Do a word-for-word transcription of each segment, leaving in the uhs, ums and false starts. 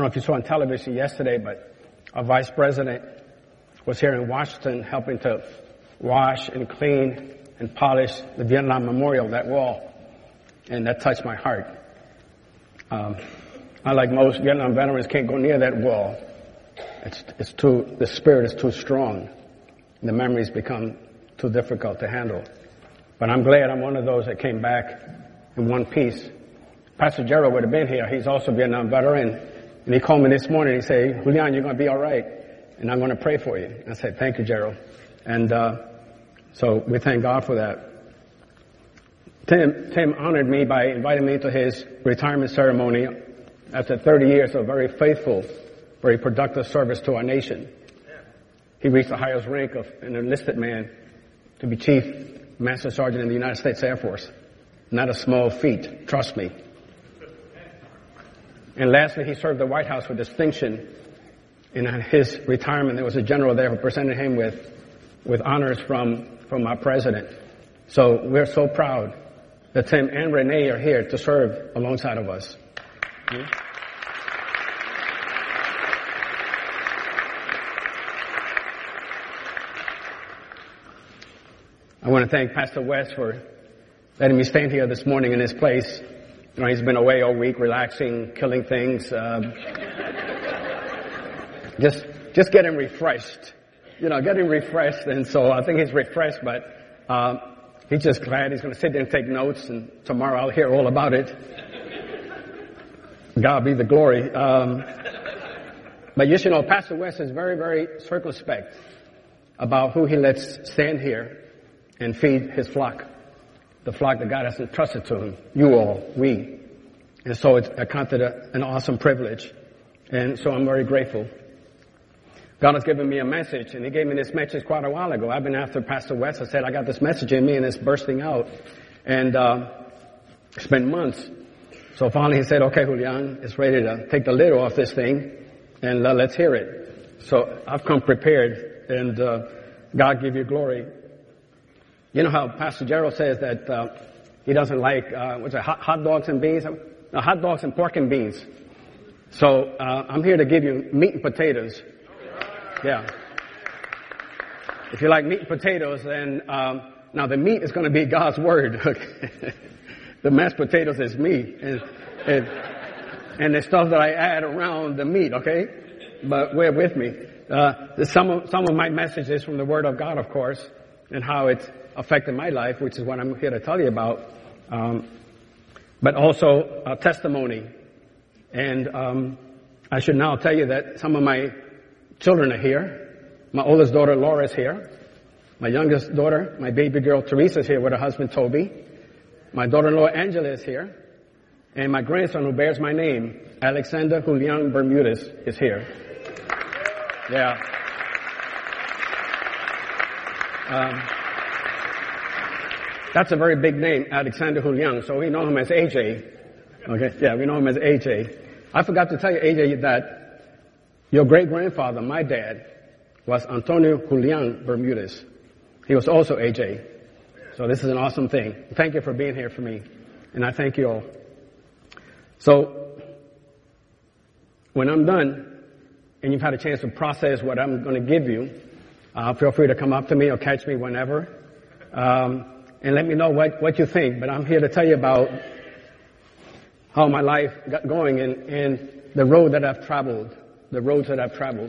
know if you saw on television yesterday, but our vice president was here in Washington helping to wash and clean and polish the Vietnam Memorial, that wall. And that touched my heart. Um, unlike most Vietnam veterans, can't go near that wall. It's, it's too, the spirit is too strong. The memories become too difficult to handle. But I'm glad I'm one of those that came back in one piece. Pastor Gerald would have been here. He's also a Vietnam veteran. And he called me this morning. He said, Julian, you're going to be all right. And I'm going to pray for you. I said, thank you, Gerald. And uh, so we thank God for that. Tim, Tim honored me by inviting me to his retirement ceremony after thirty years of very faithful, very productive service to our nation. He reached the highest rank of an enlisted man to be Chief Master Sergeant in the United States Air Force. Not a small feat, trust me. And lastly, he served the White House with distinction. In his retirement, there was a general there who presented him with, with honors from, from our president. So we're so proud that Tim and Renee are here to serve alongside of us. Hmm? I want to thank Pastor West for letting me stand here this morning in his place. You know, he's been away all week, relaxing, killing things, um, just just getting refreshed. You know, getting refreshed, and so I think he's refreshed, but um, he's just glad he's going to sit there and take notes, and tomorrow I'll hear all about it. God be the glory. Um, but you should know, Pastor West is very, very circumspect about who he lets stand here and feed his flock, the flock that God has entrusted to him, you all, we. And so it's, I count it a, an awesome privilege. And so I'm very grateful. God has given me a message, and he gave me this message quite a while ago. I've been after Pastor West. I said, I got this message in me, and it's bursting out. And uh, it's been months. So finally he said, okay, Julian, it's ready to take the lid off this thing, and uh, let's hear it. So I've come prepared, and uh, God give you glory. You know how Pastor Gerald says that uh, he doesn't like, uh, what's it, hot, hot dogs and beans? No, hot dogs and pork and beans. So uh, I'm here to give you meat and potatoes. Yeah. If you like meat and potatoes, then um, now the meat is going to be God's word. The mashed potatoes is me, and, and and the stuff that I add around the meat. Okay, but bear with me. Uh, some of some of my message is from the Word of God, of course, and how it's affected my life, which is what I'm here to tell you about. Um, but also a testimony, and um, I should now tell you that some of my children are here. My oldest daughter, Laura, is here. My youngest daughter, my baby girl, Teresa, is here with her husband, Toby. My daughter-in-law, Angela, is here. And my grandson, who bears my name, Alexander Julian Bermudez, is here. Yeah. Um, that's a very big name, Alexander Julian. So we know him as A J. Okay, yeah, we know him as A J. I forgot to tell you, A J, that your great-grandfather, my dad, was Antonio Julian Bermudez. He was also A J. So this is an awesome thing. Thank you for being here for me. And I thank you all. So when I'm done, and you've had a chance to process what I'm going to give you, uh, feel free to come up to me or catch me whenever. Um, and let me know what, what you think. But I'm here to tell you about how my life got going and, and the road that I've traveled. The roads that I've traveled.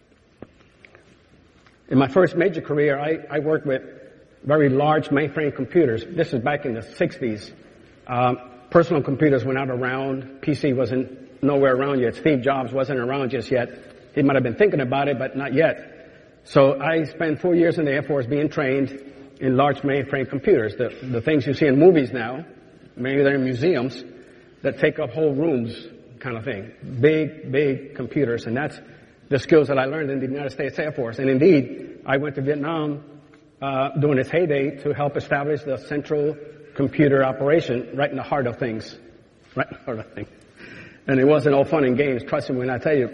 In my first major career, I, I worked with very large mainframe computers. This is back in the sixties. Um, personal computers were not around. P C wasn't nowhere around yet. Steve Jobs wasn't around just yet. He might have been thinking about it, but not yet. So I spent four years in the Air Force being trained in large mainframe computers. The, the things you see in movies now, maybe they're in museums, that take up whole rooms kind of thing. Big, big computers. And that's the skills that I learned in the United States Air Force. And indeed, I went to Vietnam uh, during its heyday to help establish the Central Computer Operation right in the heart of things. Right in the heart of things. And it wasn't all fun and games, trust me when I tell you.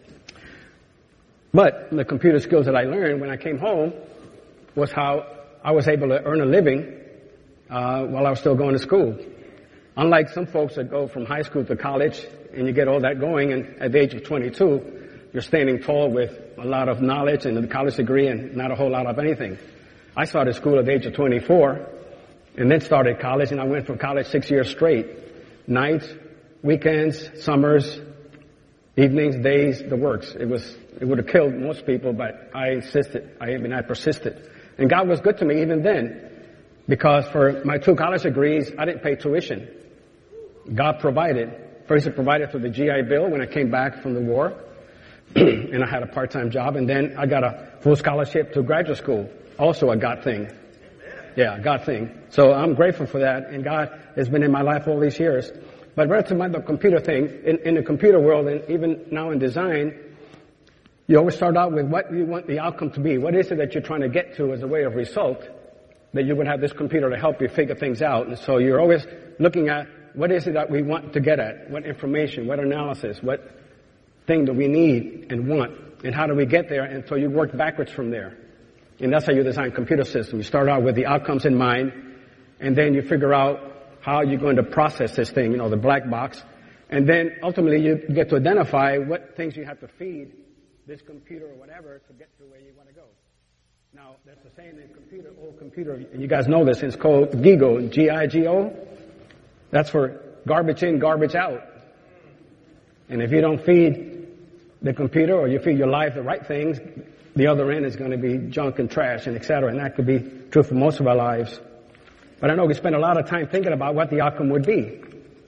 But the computer skills that I learned when I came home was how I was able to earn a living uh, while I was still going to school. Unlike some folks that go from high school to college and you get all that going, and at the age of twenty-two, you're standing tall with a lot of knowledge and a college degree and not a whole lot of anything. I started school at the age of twenty-four, and then started college, and I went from college six years straight. Nights, weekends, summers, evenings, days, the works. It was, it would have killed most people, but I insisted. I, I mean, I persisted. And God was good to me even then, because for my two college degrees, I didn't pay tuition. God provided. First, He provided through the G I Bill when I came back from the war, and I had a part-time job, and then I got a full scholarship to graduate school. Also a God thing. Yeah, God thing. So I'm grateful for that, and God has been in my life all these years. But relative to the computer thing, in, in the computer world, and even now in design, you always start out with what you want the outcome to be. What is it that you're trying to get to as a way of result, that you would have this computer to help you figure things out. And so you're always looking at what is it that we want to get at, what information, what analysis, what thing do we need and want, and how do we get there, and so you work backwards from there. And that's how you design computer systems. You start out with the outcomes in mind, and then you figure out how you're going to process this thing, you know, the black box. And then ultimately you get to identify what things you have to feed this computer or whatever to get to where you want to go. Now, there's a saying in computer, old computer, and you guys know this, it's called GIGO, G I G O. That's for garbage in, garbage out. And if you don't feed the computer or you feed your life the right things, the other end is going to be junk and trash and et cetera. And that could be true for most of our lives. But I know we spend a lot of time thinking about what the outcome would be.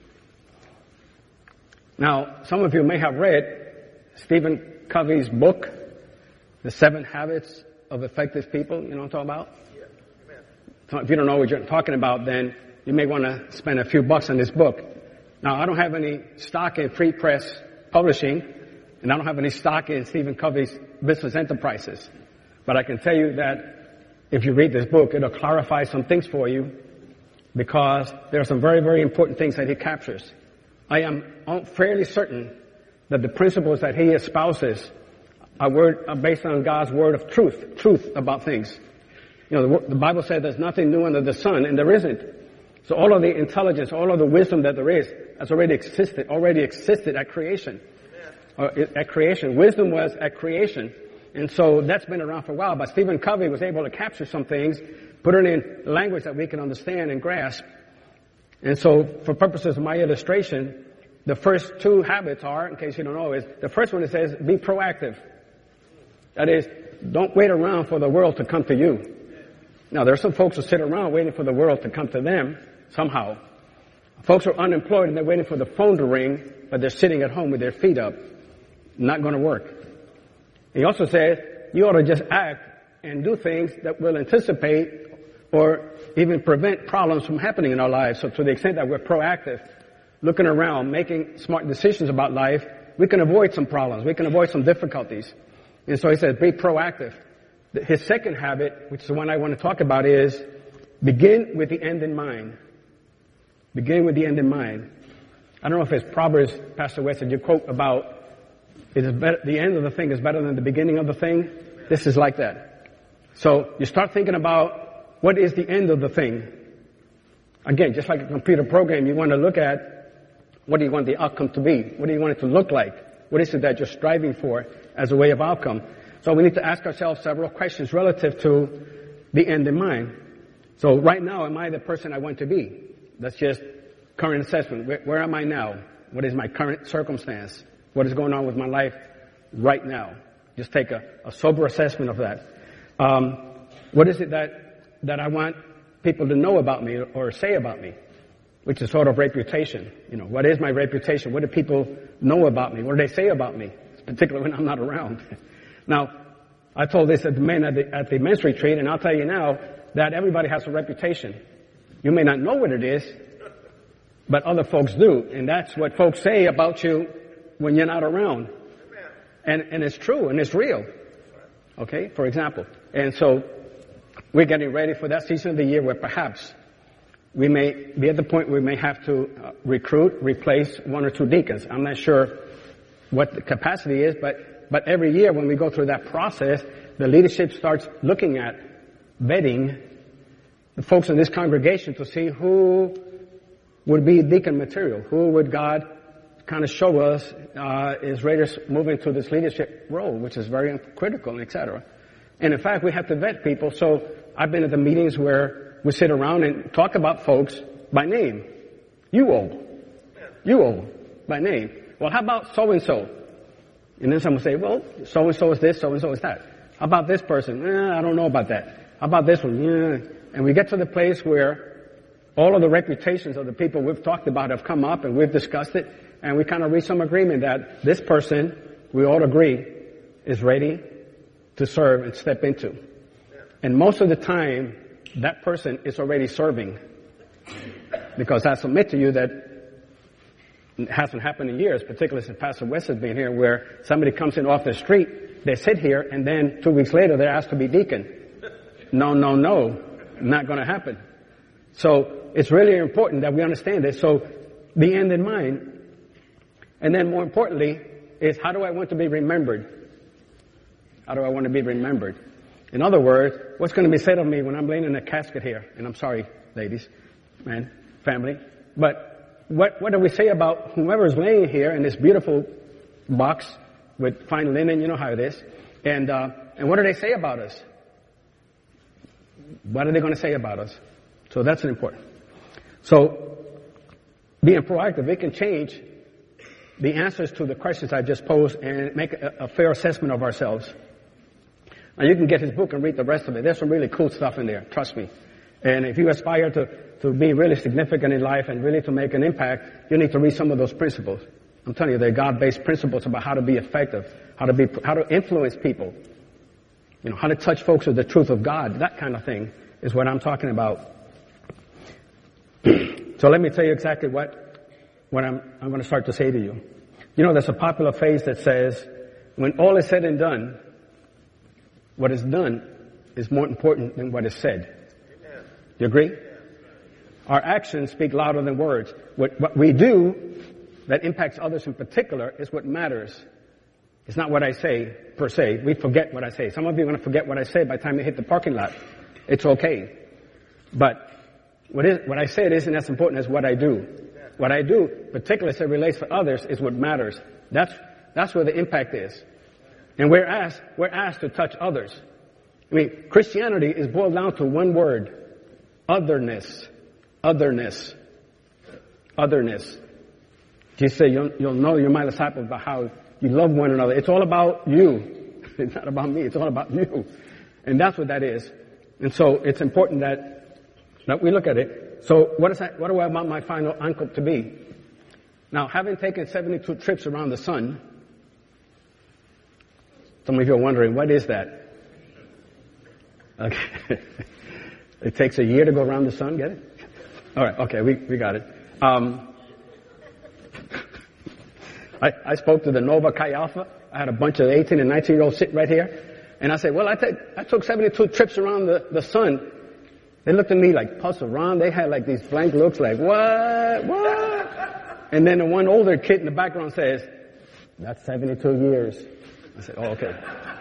Now, some of you may have read Stephen Covey's book, The Seven Habits of Effective People. You know what I'm talking about? Yeah. Amen. If you don't know what you're talking about, then you may want to spend a few bucks on this book. Now, I don't have any stock in Free Press Publishing, and I don't have any stock in Stephen Covey's business enterprises. But I can tell you that if you read this book, it'll clarify some things for you, because there are some very, very important things that he captures. I am fairly certain that the principles that he espouses are, word, are based on God's word of truth, truth about things. You know, the, the Bible says there's nothing new under the sun, and there isn't. So all of the intelligence, all of the wisdom that there is, has already existed, already existed at creation. Uh, at creation. Wisdom was at creation. And so that's been around for a while. But Stephen Covey was able to capture some things, put it in language that we can understand and grasp. And so for purposes of my illustration, the first two habits are, in case you don't know, is the first one, it says, be proactive. That is, don't wait around for the world to come to you. Now, there are some folks who sit around waiting for the world to come to them somehow. Folks are unemployed and they're waiting for the phone to ring, but they're sitting at home with their feet up. Not going to work. He also says you ought to just act and do things that will anticipate or even prevent problems from happening in our lives. So to the extent that we're proactive, looking around, making smart decisions about life, we can avoid some problems. We can avoid some difficulties. And so he says, be proactive. His second habit, which is the one I want to talk about, is begin with the end in mind. Begin with the end in mind. I don't know if it's Proverbs, Pastor West, that you quote about it is better, the end of the thing is better than the beginning of the thing. This is like that. So you start thinking about what is the end of the thing. Again, just like a computer program, you want to look at what do you want the outcome to be? What do you want it to look like? What is it that you're striving for as a way of outcome? So we need to ask ourselves several questions relative to the end in mind. So right now, am I the person I want to be? That's just current assessment. Where, where am I now? What is my current circumstance? What is going on with my life right now? Just take a, a sober assessment of that. Um, what is it that that I want people to know about me or say about me? Which is sort of reputation. You know, what is my reputation? What do people know about me? What do they say about me? Particularly when I'm not around. Now, I told this at the men at the, at the men's retreat, and I'll tell you now that everybody has a reputation. You may not know what it is, but other folks do. And that's what folks say about you when you're not around. And, and it's true and it's real. Okay, for example. And so we're getting ready for that season of the year where perhaps we may be at the point where we may have to uh, recruit, replace one or two deacons. I'm not sure what the capacity is, but, but every year when we go through that process, the leadership starts looking at vetting the folks in this congregation to see who would be deacon material, who would God kind of show us uh, is ready to move into this leadership role, which is very critical, et cetera. And in fact, we have to vet people. So I've been at the meetings where we sit around and talk about folks by name. You old. You old. By name. Well, how about so-and-so? And then someone say, well, so-and-so is this, so-and-so is that. How about this person? Eh, I don't know about that. How about this one? Yeah. And we get to the place where all of the reputations of the people we've talked about have come up and we've discussed it, and we kind of reach some agreement that this person, we all agree, is ready to serve and step into. And most of the time, that person is already serving. Because I submit to you that it hasn't happened in years, particularly since Pastor West has been here, where somebody comes in off the street, they sit here, and then two weeks later they're asked to be deacon. No, no, no. Not going to happen. So it's really important that we understand this. So the end in mind. And then more importantly is, how do I want to be remembered? How do I want to be remembered? In other words, what's going to be said of me when I'm laying in a casket here? And I'm sorry, ladies, man, family. But what, what do we say about whoever is laying here in this beautiful box with fine linen? You know how it is. And, uh, and what do they say about us? What are they going to say about us? So that's important. So being proactive, it can change the answers to the questions I just posed and make a, a fair assessment of ourselves. Now you can get his book and read the rest of it. There's some really cool stuff in there. Trust me. And if you aspire to, to be really significant in life and really to make an impact, you need to read some of those principles. I'm telling you, they're God-based principles about how to be effective, how to be, how to influence people, you know, how to touch folks with the truth of God. That kind of thing is what I'm talking about. So let me tell you exactly what, what I'm, I'm going to start to say to you. You know, there's a popular phrase that says, when all is said and done, what is done is more important than what is said. Do you agree? Our actions speak louder than words. What, what we do that impacts others in particular is what matters. It's not what I say, per se. We forget what I say. Some of you are going to forget what I say by the time you hit the parking lot. It's okay. But what, is, what I said isn't as important as what I do. What I do, particularly as it relates to others, is what matters. That's, that's where the impact is. And we're asked, we're asked to touch others. I mean, Christianity is boiled down to one word. Otherness. Otherness. Otherness. Jesus said, you'll, you'll know you're my disciples by how you love one another. It's all about you. It's not about me. It's all about you. And that's what that is. And so it's important that, that we look at it. So what is that, what do I want my final anchor to be? Now, having taken seventy-two trips around the sun, some of you are wondering, what is that? Okay. It takes a year to go around the sun, get it? All right, okay, we, we got it. Um, I, I spoke to the Nova Chi Alpha. I had a bunch of eighteen and nineteen year olds sitting right here. And I said, well, I, take, I took seventy-two trips around the, the sun. They looked at me like puzzled around. They had like these blank looks like, what? What? And then the one older kid in the background says, that's seventy-two years. I said, oh, okay.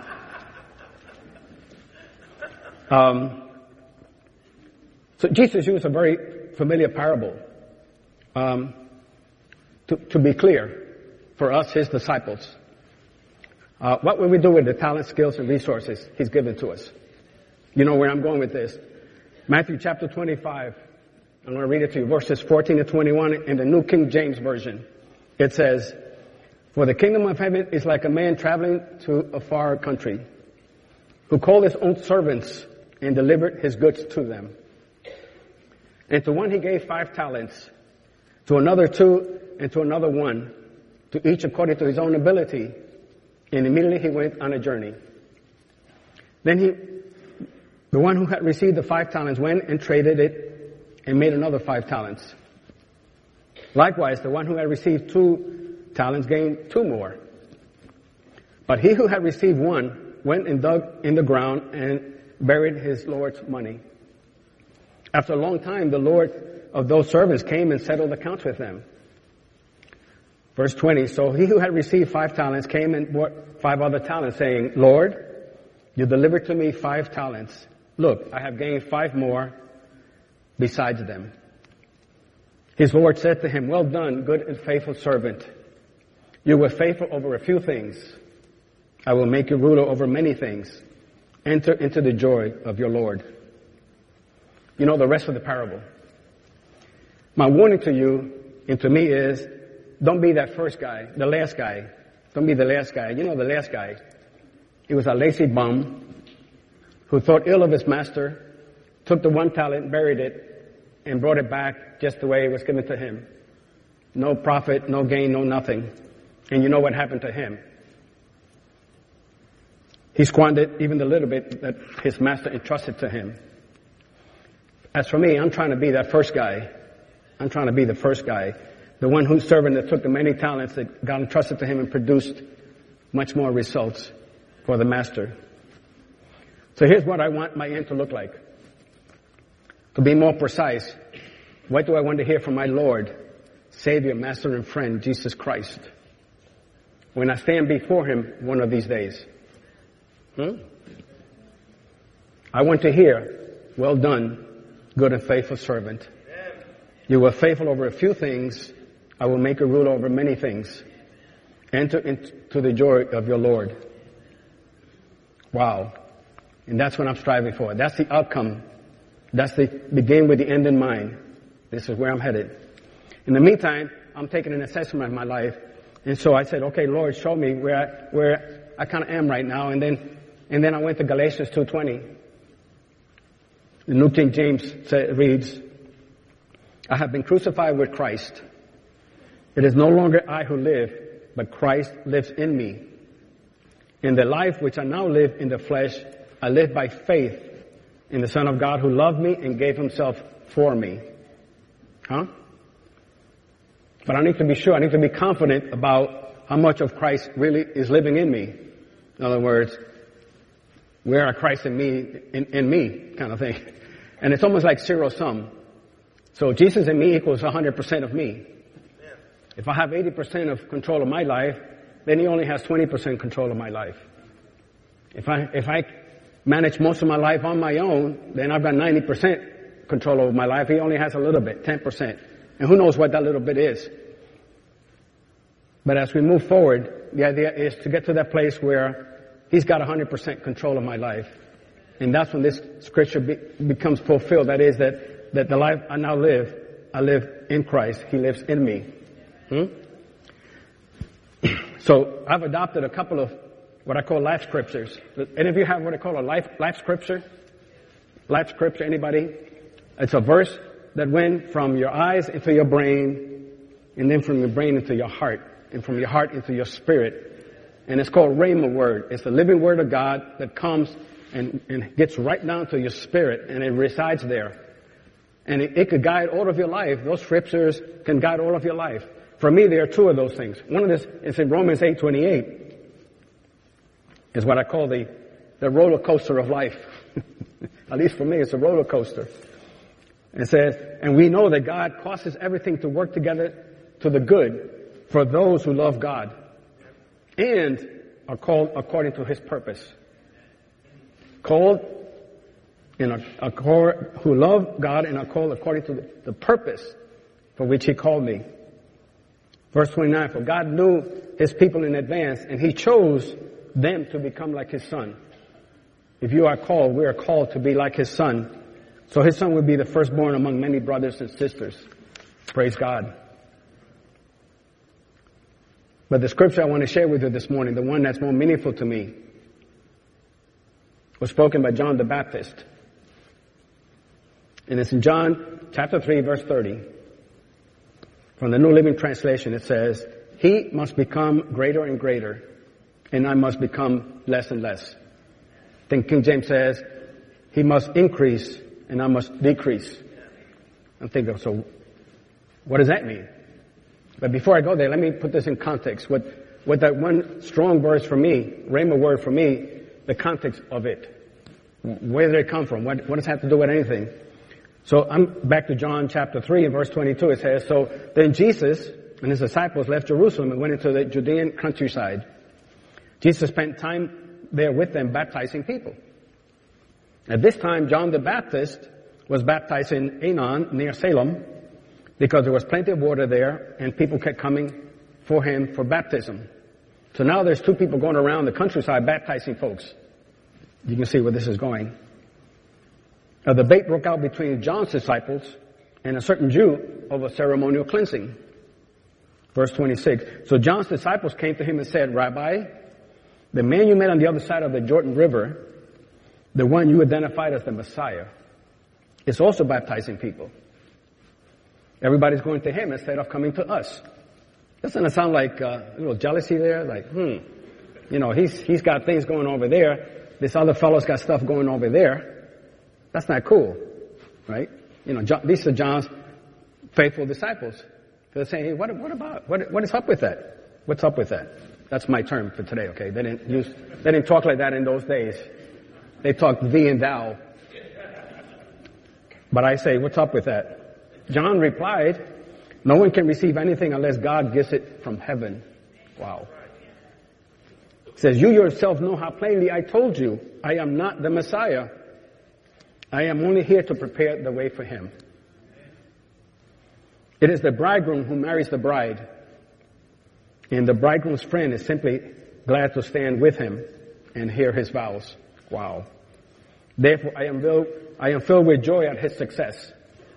Um, so Jesus used a very familiar parable. Um, to, to be clear, for us, his disciples. Uh, what will we do with the talent, skills, and resources he's given to us? You know where I'm going with this. Matthew chapter twenty-five. I'm going to read it to you. Verses fourteen to twenty-one in the New King James Version. It says, for the kingdom of heaven is like a man traveling to a far country, who called his own servants and delivered his goods to them. And to one he gave five talents, to another two, and to another one, to each according to his own ability. And immediately he went on a journey. Then he, the one who had received the five talents went and traded it and made another five talents. Likewise, the one who had received two talents gained two more. But he who had received one went and dug in the ground and buried his Lord's money. After a long time, the Lord of those servants came and settled accounts with them. Verse twenty, so he who had received five talents came and brought five other talents, saying, Lord, you delivered to me five talents. Look, I have gained five more besides them. His Lord said to him, well done, good and faithful servant. You were faithful over a few things. I will make you ruler over many things. Enter into the joy of your Lord. You know the rest of the parable. My warning to you and to me is, don't be that first guy, the last guy. Don't be the last guy. You know the last guy. He was a lazy bum who thought ill of his master, took the one talent, buried it, and brought it back just the way it was given to him. No profit, no gain, no nothing. And you know what happened to him. He squandered even the little bit that his master entrusted to him. As for me, I'm trying to be that first guy. I'm trying to be the first guy. The one who's servant that took the many talents that God entrusted to him and produced much more results for the master. So here's what I want my end to look like. To be more precise, what do I want to hear from my Lord, Savior, Master, and Friend, Jesus Christ, when I stand before Him one of these days? Hmm? I want to hear, well done, good and faithful servant. You were faithful over a few things. I will make you rule over many things. Enter into the joy of your Lord. Wow. And that's what I'm striving for. That's the outcome. That's the begin with the end in mind. This is where I'm headed. In the meantime, I'm taking an assessment of my life. And so I said, okay, Lord, show me where I, where I kind of am right now. And then, and then I went to Galatians two twenty. The New King James say, reads, I have been crucified with Christ. It is no longer I who live, but Christ lives in me. In the life which I now live in the flesh, I live by faith in the Son of God who loved me and gave Himself for me. Huh? But I need to be sure, I need to be confident about how much of Christ really is living in me. In other words, where are Christ in me, in, in me kind of thing. And it's almost like zero sum. So Jesus in me equals one hundred percent of me. If I have eighty percent of control of my life, then He only has twenty percent control of my life. If I, if I manage most of my life on my own, then I've got ninety percent control over my life. He only has a little bit, ten percent. And who knows what that little bit is. But as we move forward, the idea is to get to that place where He's got one hundred percent control of my life. And that's when this scripture be, becomes fulfilled. That is that, that the life I now live, I live in Christ. He lives in me. Hmm? So I've adopted a couple of what I call life scriptures. Any of you have what I call a life, life scripture? Life scripture, anybody? It's a verse that went from your eyes into your brain, and then from your brain into your heart, and from your heart into your spirit. And it's called Rhema word. It's the living word of God that comes and, and gets right down to your spirit, and it resides there. And it, it could guide all of your life. Those scriptures can guide all of your life. For me, there are two of those things. One of this is in Romans eight twenty-eight. Is what I call the, the roller coaster of life. At least for me, it's a roller coaster. It says, and we know that God causes everything to work together to the good for those who love God and are called according to His purpose. Called in a, a core, who love God and are called according to the, the purpose for which He called me. Verse twenty-nine, for God knew His people in advance, and He chose them to become like His Son. If you are called, we are called to be like His Son. So His Son will be the firstborn among many brothers and sisters. Praise God. But the scripture I want to share with you this morning, the one that's more meaningful to me, was spoken by John the Baptist. And it's in John chapter three, verse thirty. From the New Living Translation, it says, He must become greater and greater, and I must become less and less. I think King James says, He must increase and I must decrease. I'm thinking, so what does that mean? But before I go there, let me put this in context. What, what that one strong verse for me, rhema word for me, the context of it. Where did it come from? What, what does it have to do with anything? So I'm back to John chapter three and verse twenty-two. It says, so then Jesus and His disciples left Jerusalem and went into the Judean countryside. Jesus spent time there with them baptizing people. At this time, John the Baptist was baptized in Aenon near Salem because there was plenty of water there and people kept coming for him for baptism. So now there's two people going around the countryside baptizing folks. You can see where this is going. A debate broke out between John's disciples and a certain Jew over ceremonial cleansing. Verse twenty-six. So John's disciples came to him and said, Rabbi, the man you met on the other side of the Jordan River, the one you identified as the Messiah, is also baptizing people. Everybody's going to him instead of coming to us. Doesn't it sound like uh, a little jealousy there? Like, hmm, you know, he's he's got things going over there. This other fellow's got stuff going over there. That's not cool, right? You know, John, these are John's faithful disciples. They're saying, hey, what, what about, what, what is up with that? What's up with that? That's my term for today, okay? They didn't use, they didn't talk like that in those days. They talked thee and thou. But I say, what's up with that? John replied, no one can receive anything unless God gives it from heaven. Wow. It says, you yourself know how plainly I told you, I am not the Messiah. I am only here to prepare the way for him. It is the bridegroom who marries the bride. And the bridegroom's friend is simply glad to stand with him and hear his vows. Wow. Therefore, I am filled, I am filled with joy at his success.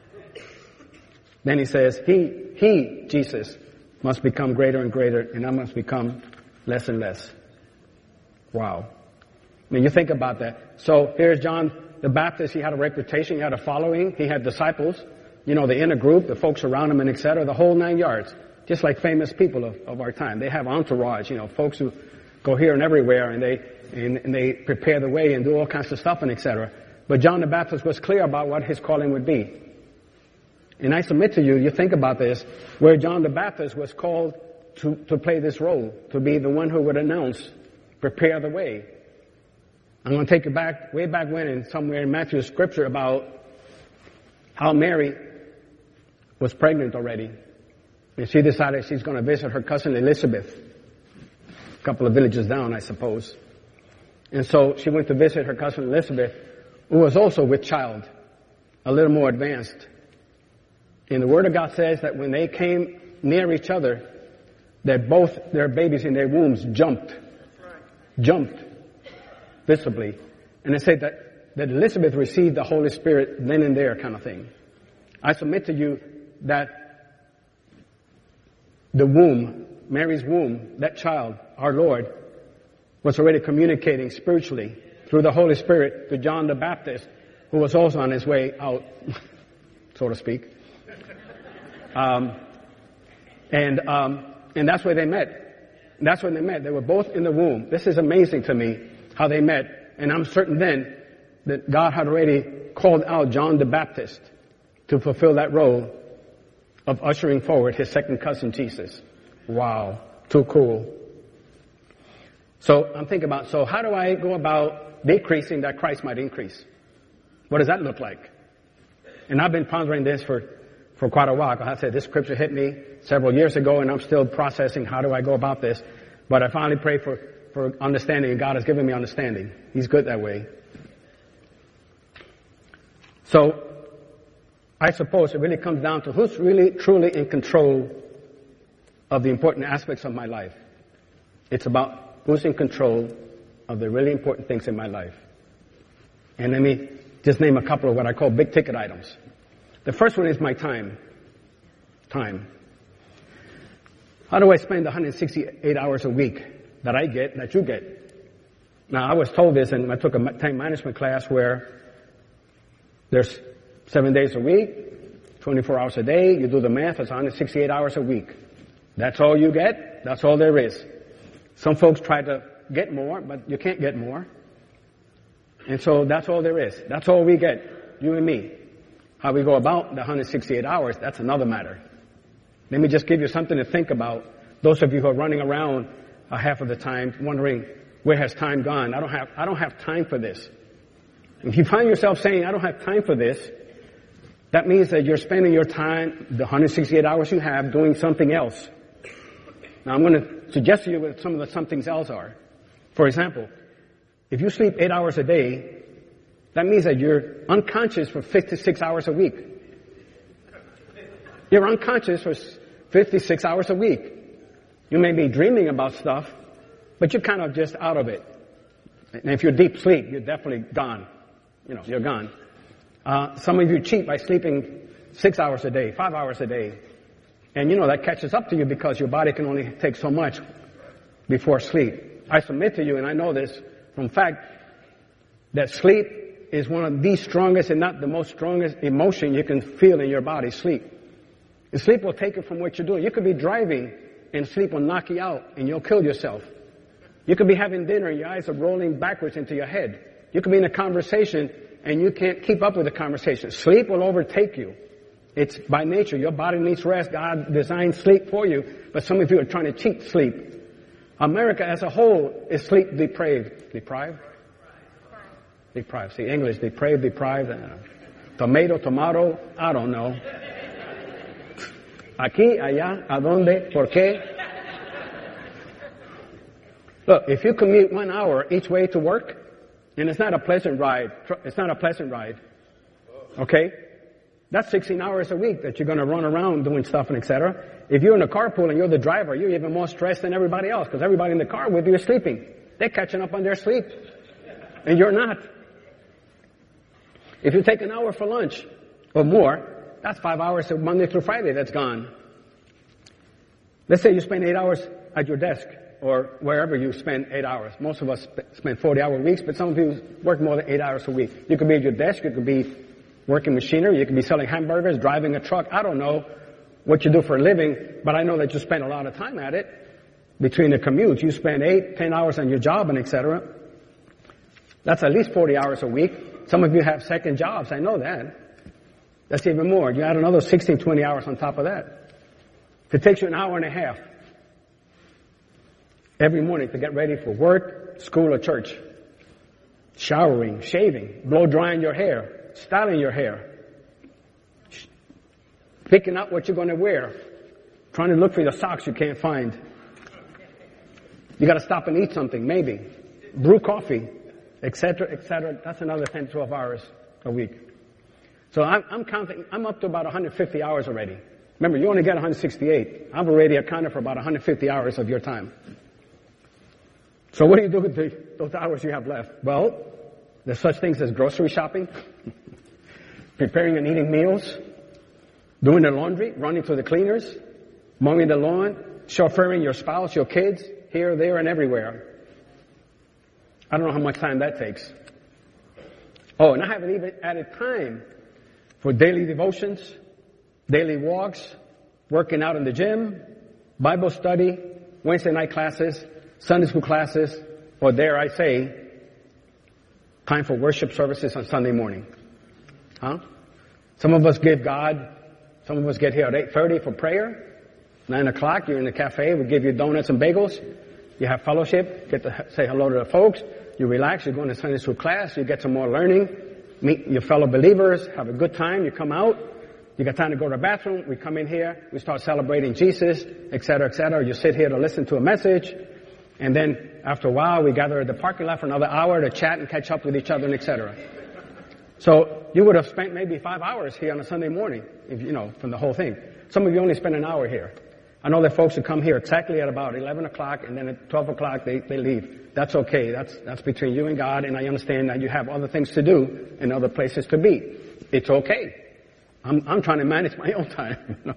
Then he says, he, he, Jesus, must become greater and greater, and I must become less and less. Wow. I mean, you think about that. So here's John the Baptist. He had a reputation. He had a following. He had disciples. You know, the inner group, the folks around him, and et cetera, the whole nine yards. Just like famous people of, of our time. They have entourage, you know, folks who go here and everywhere, and they and, and they prepare the way and do all kinds of stuff and et cetera. But John the Baptist was clear about what his calling would be. And I submit to you, you think about this, where John the Baptist was called to, to play this role, to be the one who would announce, prepare the way. I'm going to take you back, way back when, in somewhere in Matthew's scripture about how Mary was pregnant already. And she decided she's going to visit her cousin Elizabeth, a couple of villages down, I suppose. And so she went to visit her cousin Elizabeth, who was also with child, a little more advanced. And the Word of God says that when they came near each other, that both their babies in their wombs jumped. Jumped visibly. And it said that, that Elizabeth received the Holy Spirit then and there kind of thing. I submit to you that the womb, Mary's womb, that child, our Lord, was already communicating spiritually through the Holy Spirit to John the Baptist, who was also on his way out, so to speak. Um, and um, and that's where they met. That's when they met. They were both in the womb. This is amazing to me, how they met. And I'm certain then that God had already called out John the Baptist to fulfill that role of ushering forward his second cousin, Jesus. Wow. Too cool. So I'm thinking about, so how do I go about decreasing that Christ might increase? What does that look like? And I've been pondering this for, for quite a while. I said this scripture hit me several years ago, and I'm still processing how do I go about this. But I finally prayed for, for understanding, and God has given me understanding. He's good that way. So I suppose it really comes down to who's really truly in control of the important aspects of my life. It's about who's in control of the really important things in my life. And let me just name a couple of what I call big ticket items. The first one is my time. Time. How do I spend one hundred sixty-eight hours a week that I get, that you get? Now, I was told this, and I took a time management class where there's seven days a week, twenty-four hours a day. You do the math, it's one hundred sixty-eight hours a week. That's all you get. That's all there is. Some folks try to get more, but you can't get more. And so that's all there is. That's all we get, you and me. How we go about the one hundred sixty-eight hours, that's another matter. Let me just give you something to think about. Those of you who are running around uh, half of the time wondering, where has time gone? I don't have, I don't have time for this. If you find yourself saying, I don't have time for this, that means that you're spending your time, the one hundred sixty-eight hours you have, doing something else. Now I'm going to suggest to you what some of the somethings else are. For example, if you sleep eight hours a day, that means that you're unconscious for fifty-six hours a week. You're unconscious for fifty-six hours a week. You may be dreaming about stuff, but you're kind of just out of it. And if you're deep sleep, you're definitely gone. You know, you're gone. Uh, some of you cheat by sleeping six hours a day, five hours a day. And you know, that catches up to you because your body can only take so much before sleep. I submit to you, and I know this from fact, that sleep is one of the strongest and not the most strongest emotion you can feel in your body, sleep. And sleep will take you from what you're doing. You could be driving and sleep will knock you out and you'll kill yourself. You could be having dinner and your eyes are rolling backwards into your head. You could be in a conversation and you can't keep up with the conversation. Sleep will overtake you. It's by nature. Your body needs rest. God designed sleep for you, but some of you are trying to cheat sleep. America as a whole is sleep depraved. Deprived? Deprived. See, English, depraved, deprived. Uh, tomato, tomato, I don't know. Aquí, allá, a dónde, por qué. Look, if you commute one hour each way to work, and it's not a pleasant ride, it's not a pleasant ride, okay? That's sixteen hours a week that you're going to run around doing stuff and et cetera. If you're in a carpool and you're the driver, you're even more stressed than everybody else because everybody in the car with you is sleeping. They're catching up on their sleep, and you're not. If you take an hour for lunch or more, that's five hours of Monday through Friday that's gone. Let's say you spend eight hours at your desk or wherever you spend eight hours. Most of us spend forty-hour weeks, but some of you work more than eight hours a week. You could be at your desk, you could be working machinery, you could be selling hamburgers, driving a truck. I don't know what you do for a living, but I know that you spend a lot of time at it. Between the commutes, you spend eight, ten hours on your job and et cetera. That's at least forty hours a week. Some of you have second jobs, I know that. That's even more. You add another sixteen, twenty hours on top of that. If it takes you an hour and a half every morning to get ready for work, school, or church, showering, shaving, blow drying your hair, styling your hair, picking out what you're going to wear, trying to look for the socks you can't find. You got to stop and eat something, maybe. Brew coffee, et cetera, et cetera. That's another ten, twelve hours a week. So I'm, I'm counting, I'm up to about one hundred fifty hours already. Remember, you only get one hundred sixty-eight. I've already accounted for about one hundred fifty hours of your time. So what do you do with the, those hours you have left? Well, there's such things as grocery shopping, preparing and eating meals, doing the laundry, running to the cleaners, mowing the lawn, chauffeuring your spouse, your kids, here, there, and everywhere. I don't know how much time that takes. Oh, and I haven't even added time for daily devotions, daily walks, working out in the gym, Bible study, Wednesday night classes, Sunday school classes, or dare I say, time for worship services on Sunday morning. Huh? Some of us give God, some of us get here at eight thirty for prayer. nine o'clock, you're in the cafe, we give you donuts and bagels. You have fellowship, get to say hello to the folks. You relax, you go into Sunday school class, you get some more learning, meet your fellow believers, have a good time, you come out. You got time to go to the bathroom, we come in here, we start celebrating Jesus, et cetera, et cetera. You sit here to listen to a message. And then after a while, we gather at the parking lot for another hour to chat and catch up with each other and et cetera. So you would have spent maybe five hours here on a Sunday morning, if you know, from the whole thing. Some of you only spend an hour here. I know that folks who come here exactly at about eleven o'clock and then at twelve o'clock they, they leave. That's okay. That's, that's between you and God, and I understand that you have other things to do and other places to be. It's okay. I'm, I'm trying to manage my own time. You know?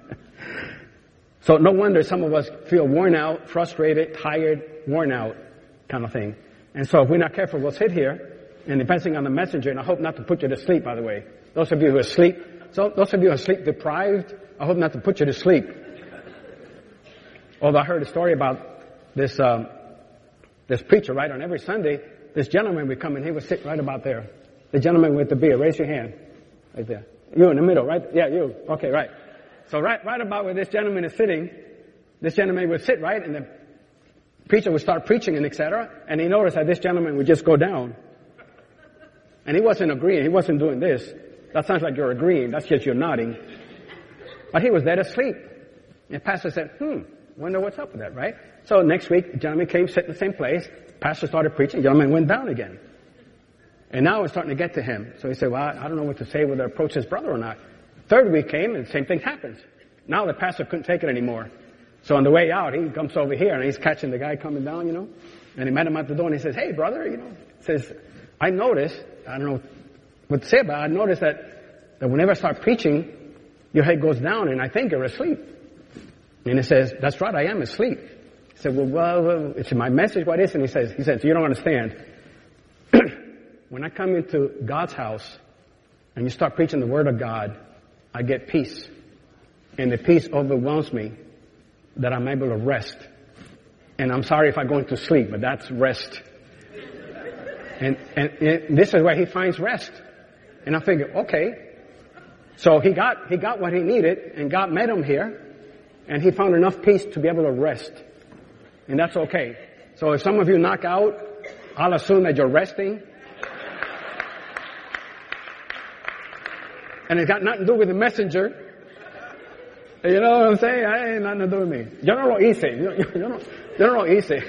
So no wonder some of us feel worn out, frustrated, tired, worn out kind of thing. And so if we're not careful, we'll sit here, and depending on the messenger, and I hope not to put you to sleep, by the way. Those of you who are asleep, so those of you who are sleep deprived, I hope not to put you to sleep. Although I heard a story about this, um, this preacher, right, on every Sunday, this gentleman would come and he would sit right about there. The gentleman with the beard, raise your hand. Right there. You in the middle, right? Yeah, you. Okay, right. So right, right about where this gentleman is sitting, this gentleman would sit, right, and the preacher would start preaching and et cetera, and he noticed that this gentleman would just go down. And he wasn't agreeing. He wasn't doing this. That sounds like you're agreeing. That's just you're nodding. But he was dead asleep. And pastor said, hmm, wonder what's up with that, right? So next week, the gentleman came, sat in the same place. Pastor started preaching. The gentleman went down again. And now it's starting to get to him. So he said, well, I don't know what to say whether to approach his brother or not. Third week came and the same thing happens. Now the pastor couldn't take it anymore. So on the way out, he comes over here and he's catching the guy coming down, you know. And he met him at the door and he says, hey, brother, you know, says, I noticed, I don't know what to say about it, I noticed that, that whenever I start preaching, your head goes down and I think you're asleep. And he says, that's right, I am asleep. He said, well, well, well it's my message, what is it? And he says, he says, you don't understand. When I come into God's house and you start preaching the Word of God, I get peace. And the peace overwhelms me that I'm able to rest. And I'm sorry if I go into sleep, but that's rest. And, and, and this is where he finds rest. And I figure, okay. So he got, he got what he needed and God met him here and he found enough peace to be able to rest. And that's okay. So if some of you knock out, I'll assume that you're resting. And it's got nothing to do with the messenger. You know what I'm saying? I ain't nothing to do with me. Yo no lo hice. Yo, yo, yo, no, yo no lo hice.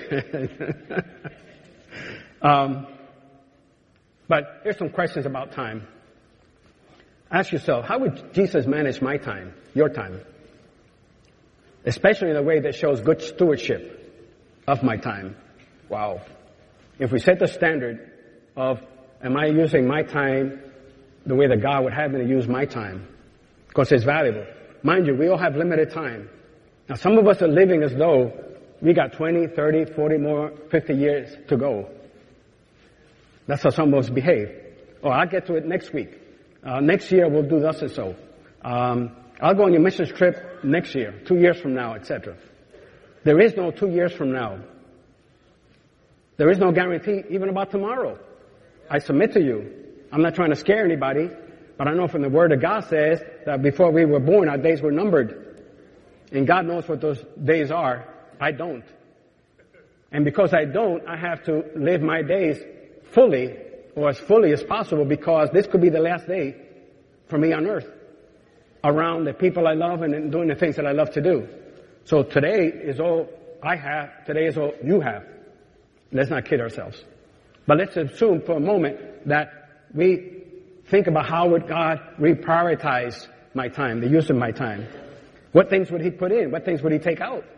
um, but here's some questions about time. Ask yourself, how would Jesus manage my time, your time? Especially in a way that shows good stewardship of my time. Wow. If we set the standard of, am I using my time the way that God would have me to use my time? Because it's valuable. Mind you, we all have limited time. Now some of us are living as though we got twenty, thirty, forty more, fifty years to go. That's how some of us behave. Oh, I'll get to it next week. Uh, next year we'll do thus and so. Um, I'll go on your missions trip next year, two years from now, et cetera. There is no two years from now. There is no guarantee even about tomorrow. I submit to you. I'm not trying to scare anybody, but I know from the Word of God says that before we were born, our days were numbered. And God knows what those days are. I don't. And because I don't, I have to live my days fully, or as fully as possible, because this could be the last day for me on earth, around the people I love and doing the things that I love to do. So today is all I have. Today is all you have. Let's not kid ourselves. But let's assume for a moment that we think about how would God reprioritize my time, the use of my time. What things would He put in? What things would He take out?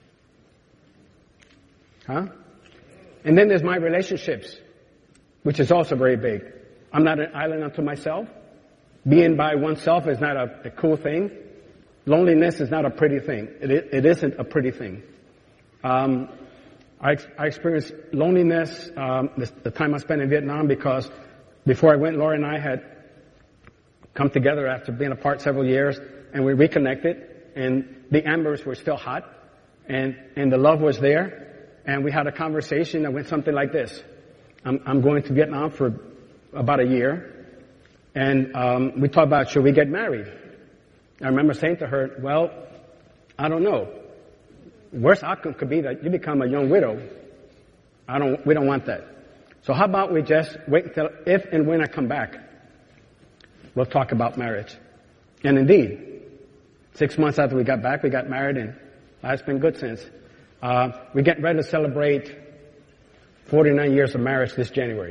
Huh? And then there's my relationships, which is also very big. I'm not an island unto myself. Being by oneself is not a, a cool thing. Loneliness is not a pretty thing. It, it isn't a pretty thing. Um, I, I experienced loneliness um, the, the time I spent in Vietnam because before I went, Laura and I had come together after being apart several years, and we reconnected, and the embers were still hot, and, and the love was there, and we had a conversation that went something like this. I'm, I'm going to Vietnam for about a year, and um, we talked about, should we get married? I remember saying to her, well, I don't know. Worst outcome could be that you become a young widow. I don't, we don't want that. So how about we just wait until if and when I come back, we'll talk about marriage. And indeed, six months after we got back, we got married, and life's been good since. Uh, we're getting ready to celebrate forty-nine years of marriage this January.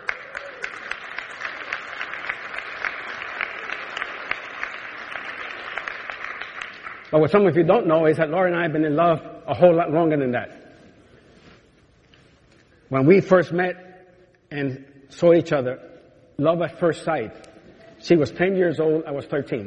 But what some of you don't know is that Laura and I have been in love a whole lot longer than that. When we first met and saw each other, love at first sight, she was ten years old, I was thirteen.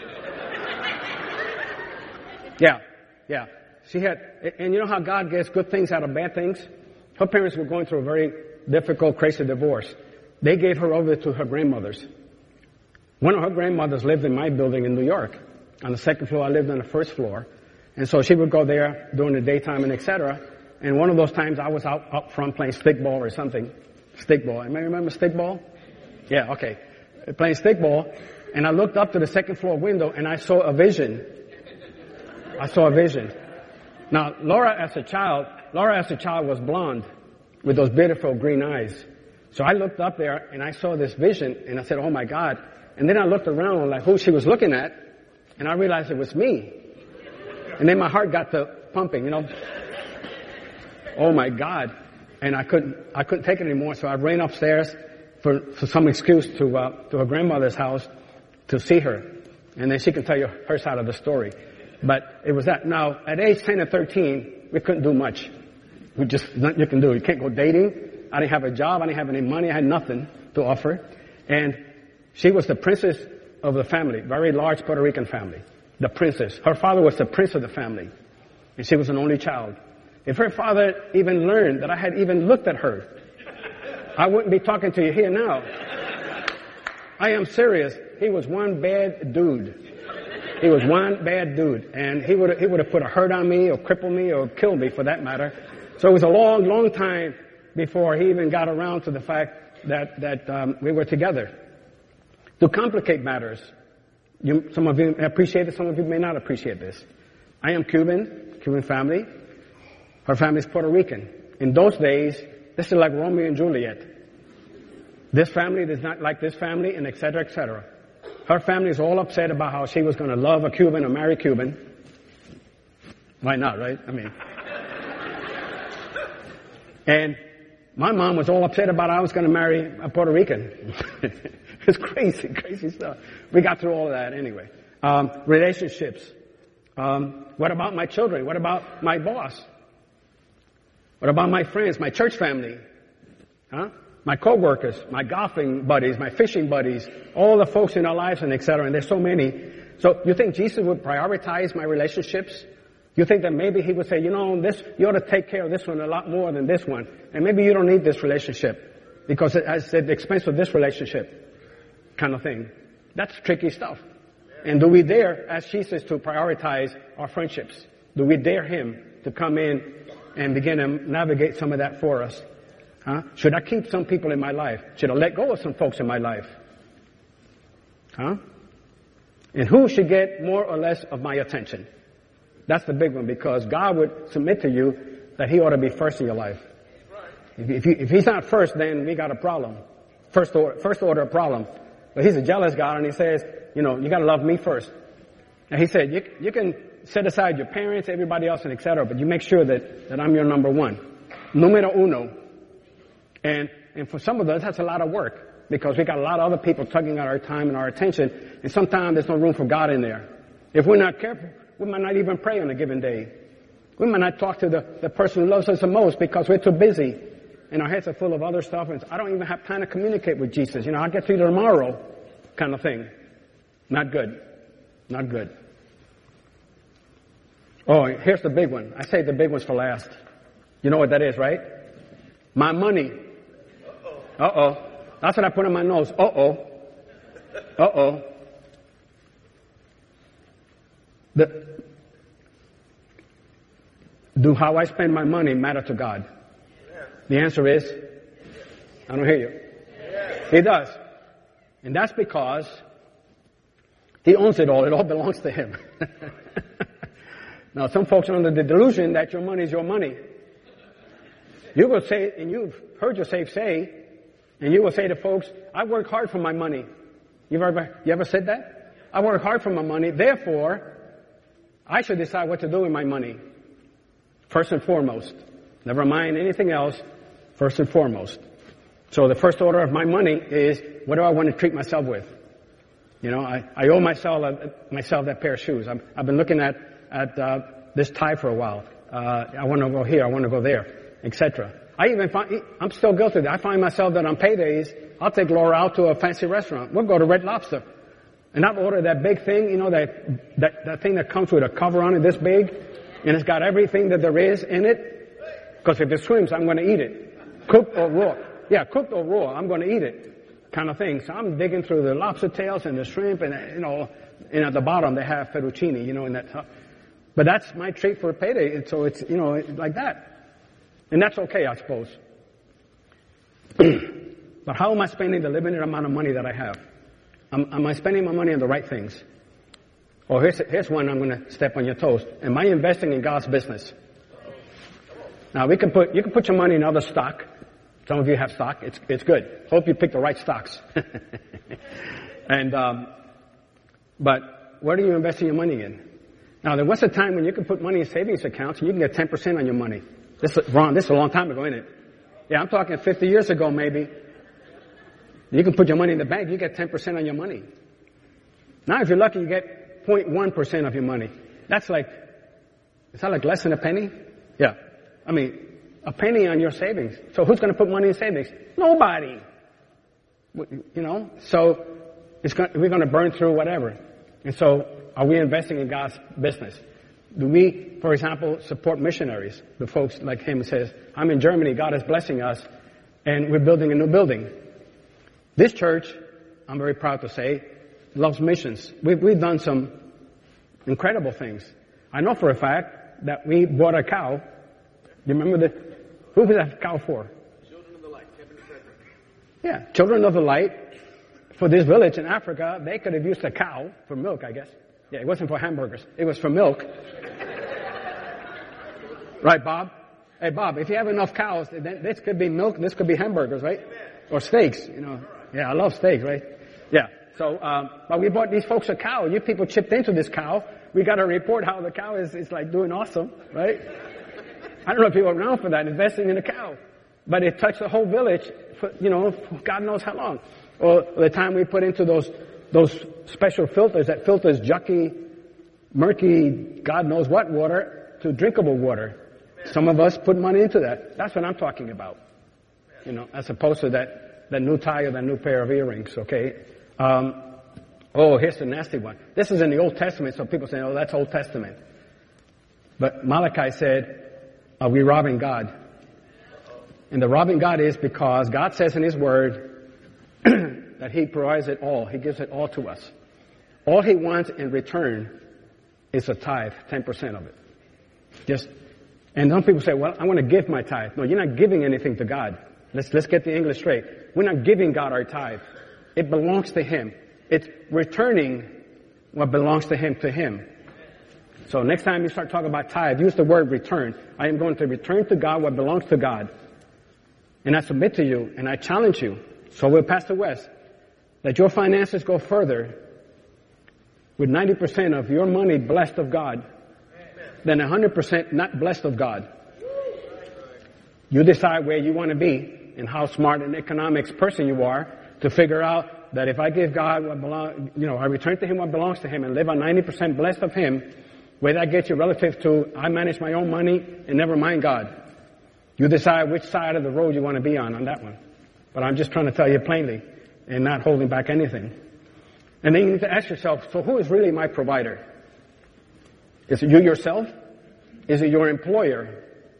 Yeah, yeah. She had, and you know how God gets good things out of bad things? Her parents were going through a very difficult, crazy divorce. They gave her over to her grandmothers. One of her grandmothers lived in my building in New York. On the second floor, I lived on the first floor. And so she would go there during the daytime and et cetera. And one of those times I was out, out front playing stickball or something. Stickball. Anybody remember stickball? Yeah, okay. Playing stickball. And I looked up to the second floor window and I saw a vision. I saw a vision. Now, Laura as a child, Laura as a child was blonde with those beautiful green eyes. So I looked up there and I saw this vision and I said, oh my God. And then I looked around like who she was looking at. And I realized it was me. And then my heart got to pumping, you know. Oh my God. And I couldn't, I couldn't take it anymore. So I ran upstairs for, for some excuse to, uh, to her grandmother's house to see her. And then she can tell you her side of the story. But it was that. Now, at age ten and thirteen, we couldn't do much. We just, nothing you can do. You can't go dating. I didn't have a job. I didn't have any money. I had nothing to offer. And she was the princess of the family, very large Puerto Rican family. The princess. Her father was the prince of the family. And she was an only child. If her father even learned that I had even looked at her, I wouldn't be talking to you here now. I am serious. He was one bad dude. He was one bad dude. And he would he would have put a hurt on me or crippled me or killed me for that matter. So it was a long, long time before he even got around to the fact that, that um, we were together. To complicate matters, you, some of you appreciate it, some of you may not appreciate this. I am Cuban, Cuban family. Her family is Puerto Rican. In those days, this is like Romeo and Juliet. This family does not like this family, and et cetera, et cetera. Her family is all upset about how she was going to love a Cuban or marry Cuban. Why not, right? I mean. And my mom was all upset about how I was going to marry a Puerto Rican. It's crazy, crazy stuff. We got through all of that anyway. Um, relationships. Um, what about my children? What about my boss? What about my friends, my church family? Huh? My co-workers, my golfing buddies, my fishing buddies, all the folks in our lives and et cetera. And there's so many. So you think Jesus would prioritize my relationships? You think that maybe he would say, you know, this, you ought to take care of this one a lot more than this one. And maybe you don't need this relationship because it's at the expense of this relationship kind of thing. That's tricky stuff. And do we dare, as Jesus, to prioritize our friendships? Do we dare him to come in and begin to navigate some of that for us? Huh? Should I keep some people in my life? Should I let go of some folks in my life? Huh? And who should get more or less of my attention? That's the big one, because God would submit to you that he ought to be first in your life. If, if, you, if he's not first, then we got a problem. First order, first order problem. But he's a jealous God, and he says, you know, you got to love me first. And he said, you, you can set aside your parents, everybody else, and et cetera, but you make sure that, that I'm your number one. Numero uno. And, and for some of us, that's a lot of work, because we got a lot of other people tugging at our time and our attention, and sometimes there's no room for God in there. If we're not careful, we might not even pray on a given day. We might not talk to the, the person who loves us the most because we're too busy and our heads are full of other stuff, and I don't even have time to communicate with Jesus. You know, I'll get to you tomorrow kind of thing. Not good. Not good. Oh, here's the big one. I say the big one's for last. You know what that is, right? My money. Uh-oh. That's what I put on my nose. Uh-oh. Uh-oh. The, do how I spend my money matter to God? The answer is, I don't hear you. He does. And that's because he owns it all. It all belongs to him. Now, some folks are under the delusion that your money is your money. You will say, and you've heard yourself say, and you will say to folks, I work hard for my money. You've ever, you ever said that? I work hard for my money, therefore, I should decide what to do with my money. First and foremost. Never mind anything else. First and foremost. So the first order of my money is, what do I want to treat myself with? You know, I, I owe myself uh, myself that pair of shoes. I'm, I've been looking at at uh, this tie for a while. Uh, I want to go here. I want to go there, et cetera. I even find, I'm still guilty of that. I find myself that on paydays, I'll take Laura out to a fancy restaurant. We'll go to Red Lobster. And I'll order that big thing, you know, that, that, that thing that comes with a cover on it this big, and it's got everything that there is in it. Because if it swims, I'm going to eat it. Cooked or raw. Yeah, cooked or raw, I'm going to eat it. Kind of thing. So I'm digging through the lobster tails and the shrimp, and, you know, and at the bottom they have fettuccine, you know, in that top. But that's my treat for a payday, so it's, you know, like that. And that's okay, I suppose. But how am I spending the limited amount of money that I have? Am, am I spending my money on the right things? Or here's, here's one I'm going to step on your toes. Am I investing in God's business? Now, we can put, you can put your money in other stock. Some of you have stock. It's, it's good. Hope you pick the right stocks. and, um, but what are you investing your money in? Now, there was a time when you could put money in savings accounts and you can get ten percent on your money. This is, Ron, this is a long time ago, isn't it? Yeah, I'm talking fifty years ago, maybe. You can put your money in the bank, you get ten percent on your money. Now, if you're lucky, you get zero point one percent of your money. That's like, is that like less than a penny? Yeah. I mean, a penny on your savings. So who's going to put money in savings? Nobody. You know, so it's going, we're going to burn through whatever. And so are we investing in God's business? Do we, for example, support missionaries? The folks like him says, I'm in Germany, God is blessing us, and we're building a new building. This church, I'm very proud to say, loves missions. We've, we've done some incredible things. I know for a fact that we bought a cow. You remember the, who was that cow for? Children of the Light, Kevin Frederick. Yeah, Children of the Light. For this village in Africa, they could have used a cow for milk, I guess. Yeah, it wasn't for hamburgers. It was for milk. Right, Bob? Hey, Bob, if you have enough cows, then this could be milk, this could be hamburgers, right? Or steaks, you know. Yeah, I love steaks, right? Yeah. So, um, but we bought these folks a cow. You people chipped into this cow. We got a report how the cow is, is like doing awesome, right? I don't know if you were around for that, investing in a cow. But it touched the whole village for, you know, for God knows how long. Or the time we put into those, those special filters that filters jucky, murky, God knows what water to drinkable water. Some of us put money into that. That's what I'm talking about. You know, as opposed to that, that new tie or that new pair of earrings, okay? Um, oh, here's the nasty one. This is in the Old Testament, so people say, oh, that's Old Testament. But Malachi said, are we robbing God? And the robbing God is because God says in His Word that He provides it all. He gives it all to us. All He wants in return is a tithe, ten percent of it. Just, and some people say, well, I want to give my tithe. No, you're not giving anything to God. Let's, let's get the English straight. We're not giving God our tithe. It belongs to Him. It's returning what belongs to Him to Him. So next time you start talking about tithe, use the word return. I am going to return to God what belongs to God. And I submit to you, and I challenge you, so will Pastor West, that your finances go further with ninety percent of your money blessed of God than one hundred percent not blessed of God. You decide where you want to be and how smart an economics person you are to figure out that if I give God what belongs, you know, I return to Him what belongs to Him and live on ninety percent blessed of Him, where that gets you relative to I manage my own money and never mind God. You decide which side of the road you want to be on on that one. But I'm just trying to tell you plainly and not holding back anything. And then you need to ask yourself, so who is really my provider? Is it you yourself? Is it your employer?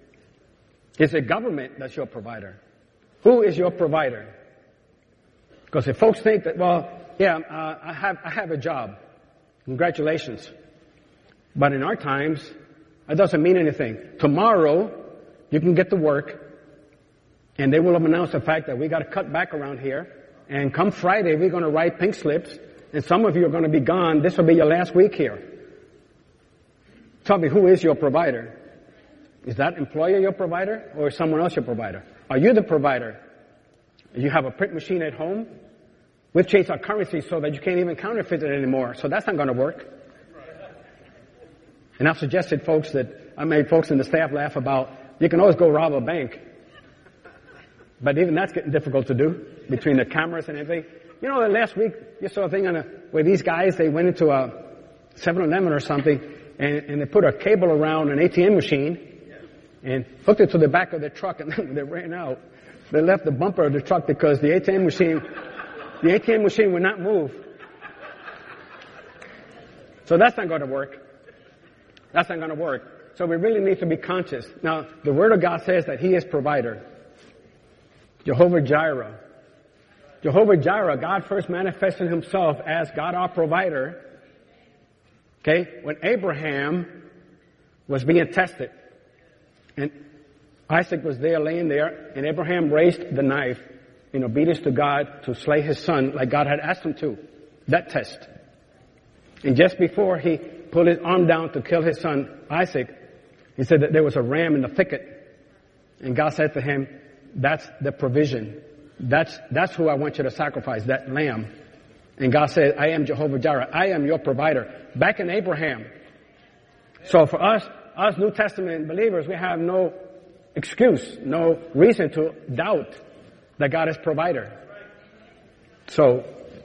Is it government that's your provider? Who is your provider? Because if folks think that, well, yeah, uh, I have I have a job. Congratulations. But in our times, that doesn't mean anything. Tomorrow, you can get to work, and they will have announced the fact that we got to cut back around here. And come Friday, we're going to write pink slips, and some of you are going to be gone. This will be your last week here. Tell me, who is your provider? Is that employer your provider, or is someone else your provider? Are you the provider? You have a print machine at home? We've changed our currency so that you can't even counterfeit it anymore, so that's not going to work. And I've suggested folks that, I made folks in the staff laugh about, you can always go rob a bank. But even that's getting difficult to do, between the cameras and everything. You know, last week, you saw a thing on a, where these guys, they went into a seven eleven or something, and, and they put a cable around an A T M machine, and hooked it to the back of their truck, and then they ran out. They left the bumper of the truck because the A T M machine, the A T M machine would not move. So that's not going to work. That's not going to work. So we really need to be conscious. Now, the Word of God says that He is provider. Jehovah Jireh. Jehovah Jireh, God first manifested Himself as God our provider. Okay? When Abraham was being tested. And Isaac was there laying there. And Abraham raised the knife in obedience to God to slay his son like God had asked him to. That test. And just before he put his arm down to kill his son Isaac, he said that there was a ram in the thicket. And God said to him, that's the provision. That's, that's who I want you to sacrifice, that lamb. And God said, I am Jehovah Jireh. I am your provider. Back in Abraham. So for us, us New Testament believers, we have no excuse, no reason to doubt that God is provider. So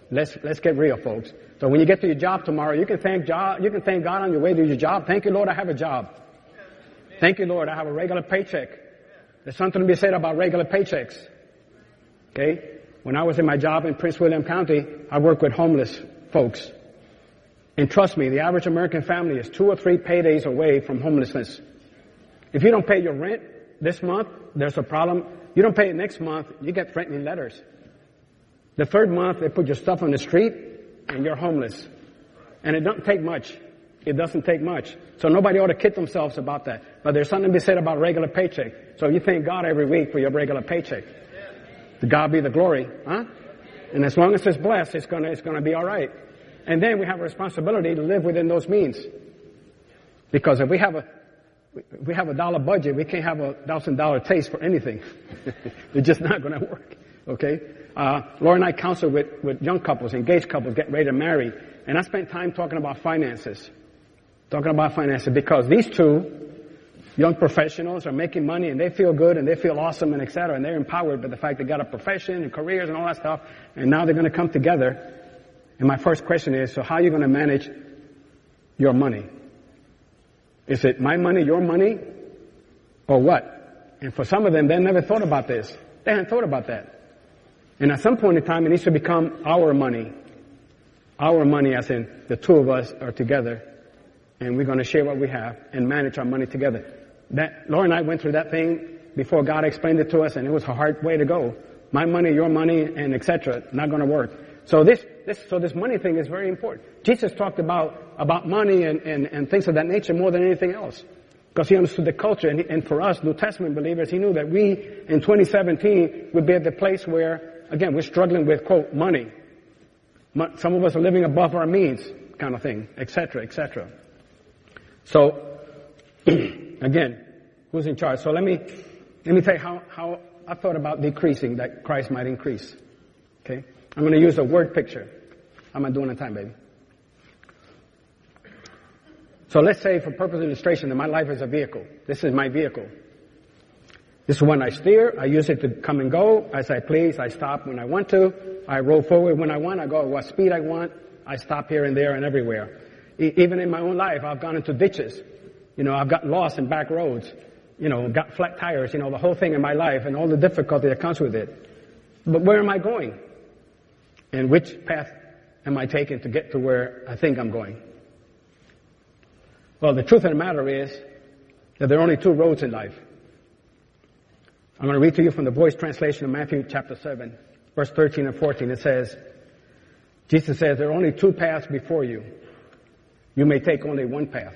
Let's, let's get real, folks. So when you get to your job tomorrow, you can thank God, you can thank God on your way to your job. Thank you, Lord, I have a job. Thank you, Lord, I have a regular paycheck. There's something to be said about regular paychecks. Okay? When I was in my job in Prince William County, I worked with homeless folks. And trust me, the average American family is two or three paydays away from homelessness. If you don't pay your rent this month, there's a problem. You don't pay it next month, you get threatening letters. The third month, they put your stuff on the street, and you're homeless. And it doesn't take much. It doesn't take much. So nobody ought to kid themselves about that. But there's something to be said about regular paycheck. So you thank God every week for your regular paycheck. To God be the glory, huh? And as long as it's blessed, it's gonna, it's gonna be alright. And then we have a responsibility to live within those means. Because if we have a, if we have a dollar budget, we can't have a thousand dollar taste for anything. It's just not gonna work. Okay? Uh, Laura and I counsel with, with young couples, engaged couples, getting ready to marry. And I spent time talking about finances. Talking about finances because these two young professionals are making money and they feel good and they feel awesome and et cetera. And they're empowered by the fact they got a profession and careers and all that stuff. And now they're going to come together. And my first question is, so how are you going to manage your money? Is it my money, your money, or what? And for some of them, they never thought about this. They hadn't thought about that. And at some point in time, it needs to become our money. Our money, as in the two of us are together. And we're going to share what we have and manage our money together. That, Laura and I went through that thing before God explained it to us, and it was a hard way to go. My money, your money, and et cetera. Not going to work. So this, this, so this money thing is very important. Jesus talked about, about money and, and, and things of that nature more than anything else. Because he understood the culture, and, and for us, New Testament believers, he knew that we, in twenty seventeen, would be at the place where, again, we're struggling with, quote, money. Some of us are living above our means, kind of thing, et cetera, et cetera. So, again, who's in charge? So let me, let me tell you how, how I thought about decreasing that Christ might increase. Okay? I'm going to use a word picture. How am I doing on time, baby? So let's say, for purpose of illustration, that my life is a vehicle. This is my vehicle. This is when I steer. I use it to come and go as I please. I stop when I want to. I roll forward when I want. I go at what speed I want. I stop here and there and everywhere. E- even in my own life, I've gone into ditches. You know, I've gotten lost in back roads. You know, got flat tires. You know, the whole thing in my life and all the difficulty that comes with it. But where am I going? And which path am I taking to get to where I think I'm going? Well, the truth of the matter is that there are only two roads in life. I'm going to read to you from the Voice translation of Matthew chapter seven, verse thirteen and fourteen. It says, Jesus says, there are only two paths before you. You may take only one path.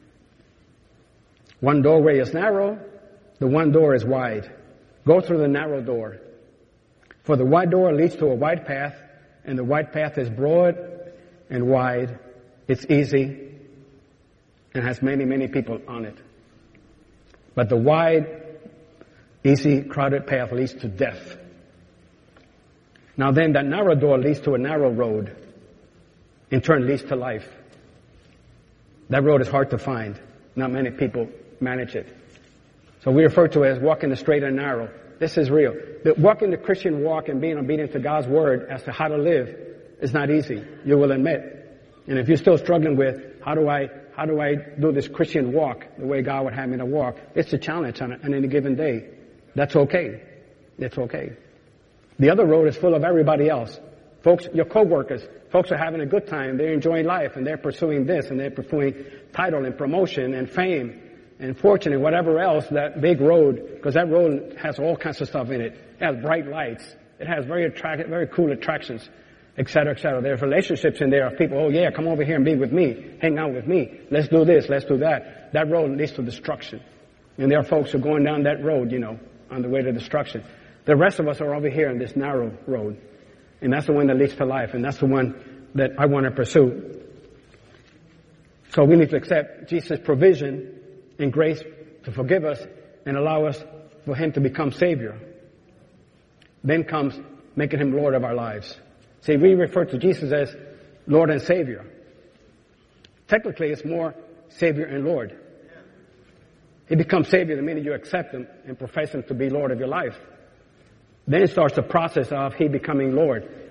One doorway is narrow, the one door is wide. Go through the narrow door. For the wide door leads to a wide path, and the wide path is broad and wide. It's easy and has many, many people on it. But the wide, easy, crowded path leads to death. Now then, that narrow door leads to a narrow road. In turn, leads to life. That road is hard to find. Not many people manage it. So we refer to it as walking the straight and narrow. This is real. The walking the Christian walk and being obedient to God's word as to how to live is not easy, you will admit. And if you're still struggling with, how do I, how do I do this Christian walk the way God would have me to walk? It's a challenge on, on any given day. That's okay. It's okay. The other road is full of everybody else. Folks, your co-workers, folks are having a good time. They're enjoying life and they're pursuing this and they're pursuing title and promotion and fame and fortune and whatever else, that big road, because that road has all kinds of stuff in it. It has bright lights. It has very attractive, very cool attractions, et cetera, et cetera. There's relationships in there of people, oh yeah, come over here and be with me. Hang out with me. Let's do this. Let's do that. That road leads to destruction. And there are folks who are going down that road, you know, on the way to destruction. The rest of us are over here in this narrow road. And that's the one that leads to life. And that's the one that I want to pursue. So we need to accept Jesus' provision and grace to forgive us and allow us for Him to become Savior. Then comes making Him Lord of our lives. See, we refer to Jesus as Lord and Savior. Technically, it's more Savior and Lord. He becomes Savior the minute you accept Him and profess Him to be Lord of your life. Then it starts the process of He becoming Lord.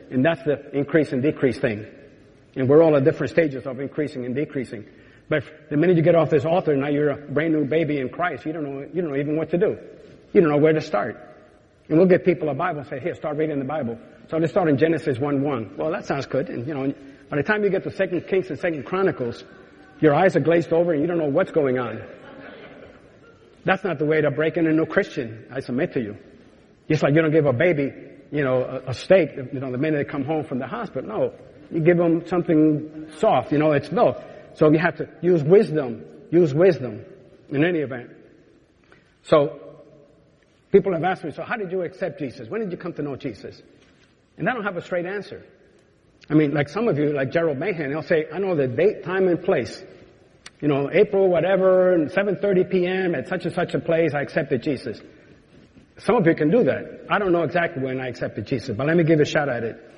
And that's the increase and decrease thing. And we're all at different stages of increasing and decreasing. But the minute you get off this altar, now you're a brand new baby in Christ. You don't know, you don't know even what to do. You don't know where to start. And we'll give people a Bible and say, here, start reading the Bible. So they start in Genesis one one. Well, that sounds good. And, you know, by the time you get to Second Kings and Second Chronicles, your eyes are glazed over and you don't know what's going on. That's not the way to break in a new Christian, I submit to you. Just like you don't give a baby, you know, a, a steak, you know, the minute they come home from the hospital. No, you give them something soft, you know, it's milk. So you have to use wisdom, use wisdom in any event. So people have asked me, so how did you accept Jesus? When did you come to know Jesus? And I don't have a straight answer. I mean, like some of you, like Gerald Mahan, he'll say, I know the date, time, and place. You know, April, whatever, and seven thirty p.m. at such and such a place, I accepted Jesus. Some of you can do that. I don't know exactly when I accepted Jesus, but let me give a shot at it.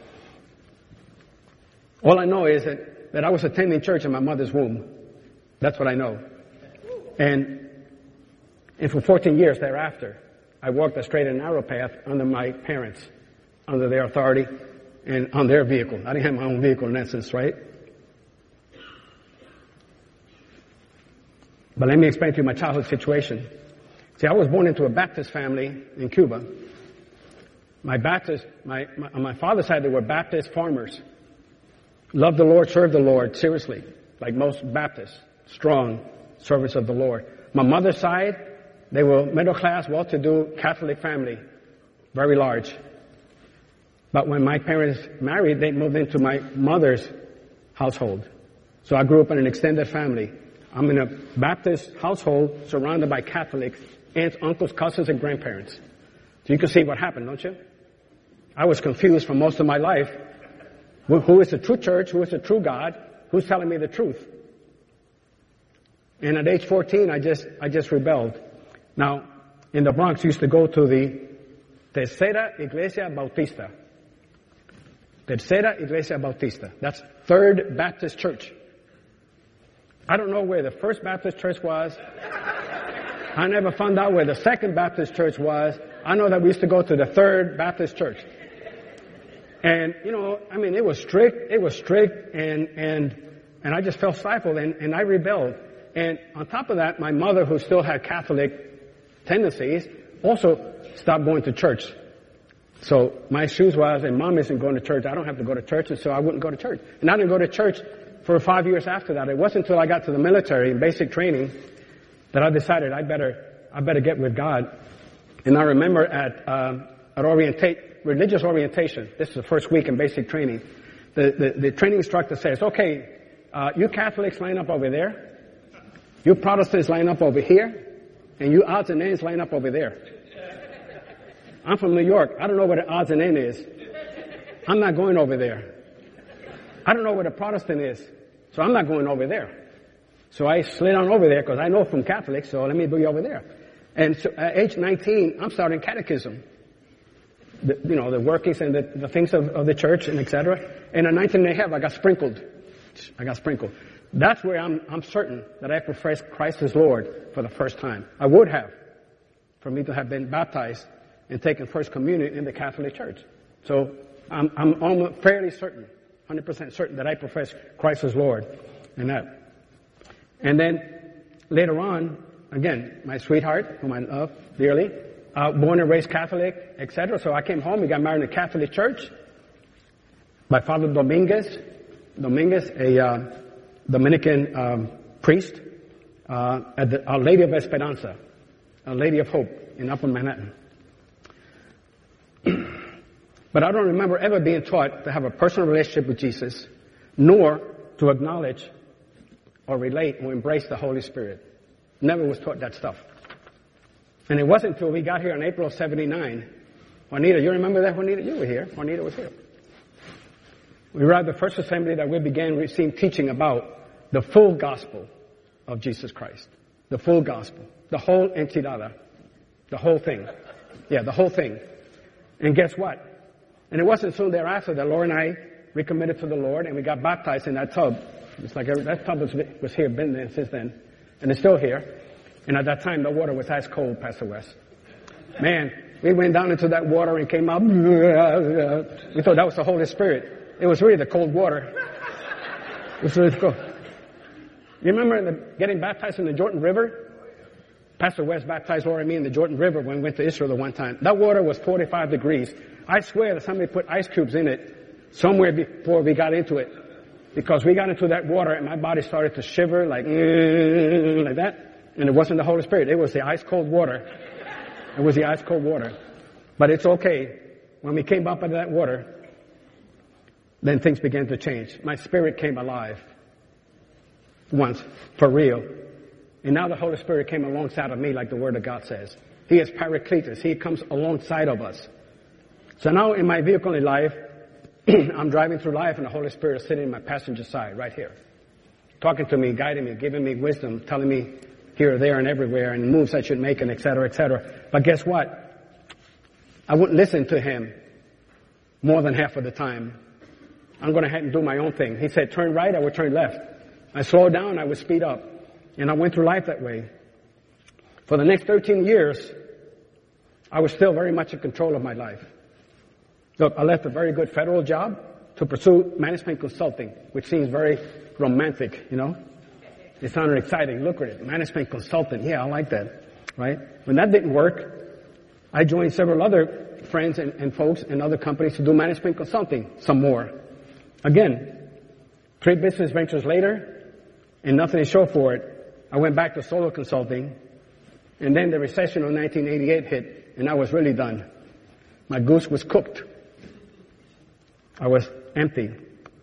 All I know is that, that I was attending church in my mother's womb. That's what I know. And, and for fourteen years thereafter, I walked a straight and narrow path under my parents, under their authority, and on their vehicle. I didn't have my own vehicle in essence, right? But let me explain to you my childhood situation. See, I was born into a Baptist family in Cuba. My Baptist, my, my on my father's side, they were Baptist farmers. Loved the Lord, served the Lord, seriously, like most Baptists, strong service of the Lord. My mother's side, they were middle class, well-to-do Catholic family, very large. But when my parents married, they moved into my mother's household. So I grew up in an extended family. I'm in a Baptist household surrounded by Catholics, aunts, uncles, cousins, and grandparents. So you can see what happened, don't you? I was confused for most of my life. Who is the true church? Who is the true God? Who's telling me the truth? And at age fourteen, I just, I just rebelled. Now, in the Bronx, I used to go to the Tercera Iglesia Bautista. Tercera Iglesia Bautista. That's Third Baptist Church. I don't know where the First Baptist Church was. I never found out where the Second Baptist Church was. I know that we used to go to the Third Baptist Church. And, you know, I mean, it was strict, it was strict, and, and, and I just felt stifled, and, and I rebelled. And on top of that, my mother, who still had Catholic tendencies, also stopped going to church. So my excuse was, and Mom isn't going to church, I don't have to go to church, and so I wouldn't go to church. And I didn't go to church for five years after that. It wasn't until I got to the military and basic training that I decided I better, I better get with God. And I remember at, um, at orientate, religious orientation, this is the first week in basic training, the, the, the training instructor says, okay, uh, you Catholics line up over there, you Protestants line up over here, and you odds and ends line up over there. I'm from New York. I don't know where the odds and end is. I'm not going over there. I don't know where the Protestant is, so I'm not going over there. So I slid on over there because I know from Catholics, so let me be over there. And so at age nineteen, I'm starting catechism. The, you know, the workings and the, the things of, of the church and et cetera. And at nineteen and a half, I got sprinkled. I got sprinkled. That's where I'm, I'm certain that I professed Christ as Lord for the first time. I would have, for me to have been baptized and taken First Communion in the Catholic Church. So I'm, I'm almost fairly certain, one hundred percent certain that I profess Christ as Lord in that. And then later on, again, my sweetheart, whom I love dearly, uh, born and raised Catholic, et cetera. So I came home, we got married in a Catholic church by Father Dominguez, Dominguez, a uh, Dominican um, priest uh, at the Our Lady of Esperanza, Our Lady of Hope in Upper Manhattan. But I don't remember ever being taught to have a personal relationship with Jesus, nor to acknowledge or relate or embrace the Holy Spirit. Never was taught that stuff. And it wasn't until we got here in April of seventy-nine. Juanita, you remember that, Juanita? You were here. Juanita was here. We arrived at the first assembly that we began receiving teaching about the full gospel of Jesus Christ. The full gospel. The whole enchilada. The whole thing. Yeah, the whole thing. And guess what? And it wasn't soon thereafter that Laura and I recommitted to the Lord and we got baptized in that tub. It's like every, that tub was, was here, been there since then. And it's still here. And at that time, the water was ice cold, Pastor West. Man, We went down into that water and came up. We thought that was the Holy Spirit. It was really the cold water. It was really cold. You remember the, getting baptized in the Jordan River? Pastor West baptized Laura and me in the Jordan River when we went to Israel the one time. That water was forty-five degrees. I swear that somebody put ice cubes in it somewhere before we got into it. Because we got into that water and my body started to shiver like, like that. And it wasn't the Holy Spirit. It was the ice cold water. It was the ice cold water. But it's okay. When we came up out of that water, then things began to change. My spirit came alive. Once. For real. And now the Holy Spirit came alongside of me like the Word of God says. He is Paracletus. He comes alongside of us. So now in my vehicle in life, I'm driving through life and the Holy Spirit is sitting in my passenger side right here. Talking to me, guiding me, giving me wisdom, telling me here, there, and everywhere, and moves I should make, and et cetera, et cetera. But guess what? I wouldn't listen to him more than half of the time. I'm going to have to do my own thing. He said, turn right, I would turn left. I slowed down, I would speed up. And I went through life that way. For the next thirteen years, I was still very much in control of my life. Look, I left a very good federal job to pursue management consulting, which seems very romantic, you know. It sounded exciting, lucrative. Management consultant, yeah, I like that, right? When that didn't work, I joined several other friends and, and folks in other companies to do management consulting some more. Again, three business ventures later, and nothing to show for it, I went back to solo consulting, and then the recession of nineteen eighty-eight hit, and I was really done. My goose was cooked. I was empty.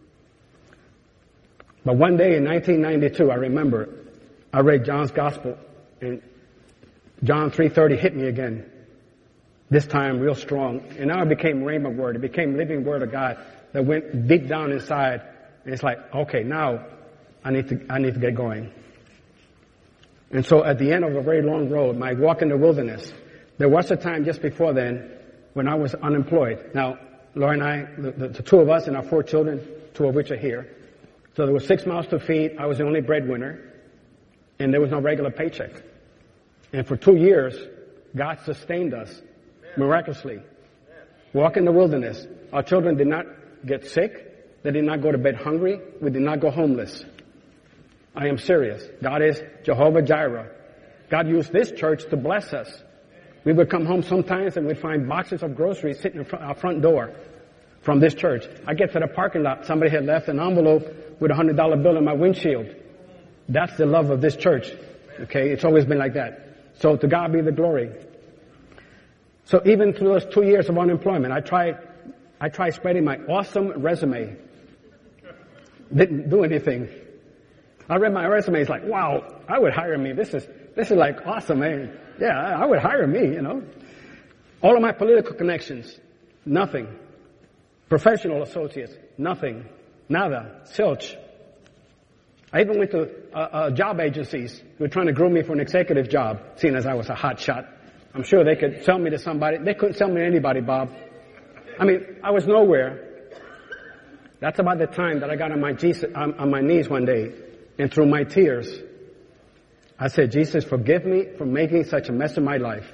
But one day in nineteen ninety-two, I remember, I read John's Gospel, and John three thirty hit me again. This time real strong. And now it became Rhema word. It became living word of God that went deep down inside. And it's like, okay, now I need to, I need to get going. And so at the end of a very long road, my walk in the wilderness, there was a time just before then when I was unemployed. Now, Laura and I, the, the, the two of us and our four children, two of which are here. So there were six mouths to feed. I was the only breadwinner. And there was no regular paycheck. And for two years, God sustained us miraculously. Walk in the wilderness. Our children did not get sick. They did not go to bed hungry. We did not go homeless. I am serious. God is Jehovah Jireh. God used this church to bless us. We would come home sometimes and we'd find boxes of groceries sitting in front, our front door from this church. I get to the parking lot. Somebody had left an envelope with a hundred dollar bill in my windshield. That's the love of this church. Okay. It's always been like that. So to God be the glory. So even through those two years of unemployment, I tried, I tried spreading my awesome resume. Didn't do anything. I read my resume. It's like, wow, I would hire me. This is, this is like awesome, man. Yeah, I would hire me, you know. All of my political connections, nothing. Professional associates, nothing. Nada. Zilch. I even went to uh, uh, job agencies who were trying to groom me for an executive job, seeing as I was a hot shot. I'm sure they could sell me to somebody. They couldn't sell me to anybody, Bob. I mean, I was nowhere. That's about the time that I got on my, Jesus, on, on my knees one day, and through my tears, I said, Jesus, forgive me for making such a mess of my life.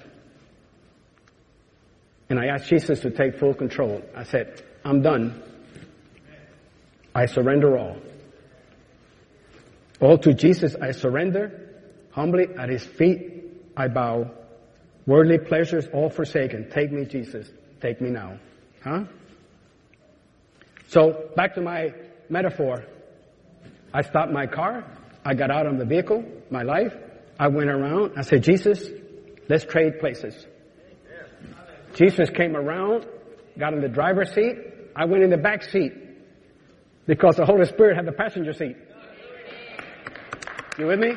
And I asked Jesus to take full control. I said, I'm done. I surrender all. All to Jesus I surrender. Humbly at his feet I bow. Worldly pleasures all forsaken. Take me, Jesus. Take me now. Huh? So, back to my metaphor. I stopped my car. I got out of the vehicle, my life. I went around. I said, Jesus, let's trade places. Jesus came around, got in the driver's seat. I went in the back seat because the Holy Spirit had the passenger seat. You with me?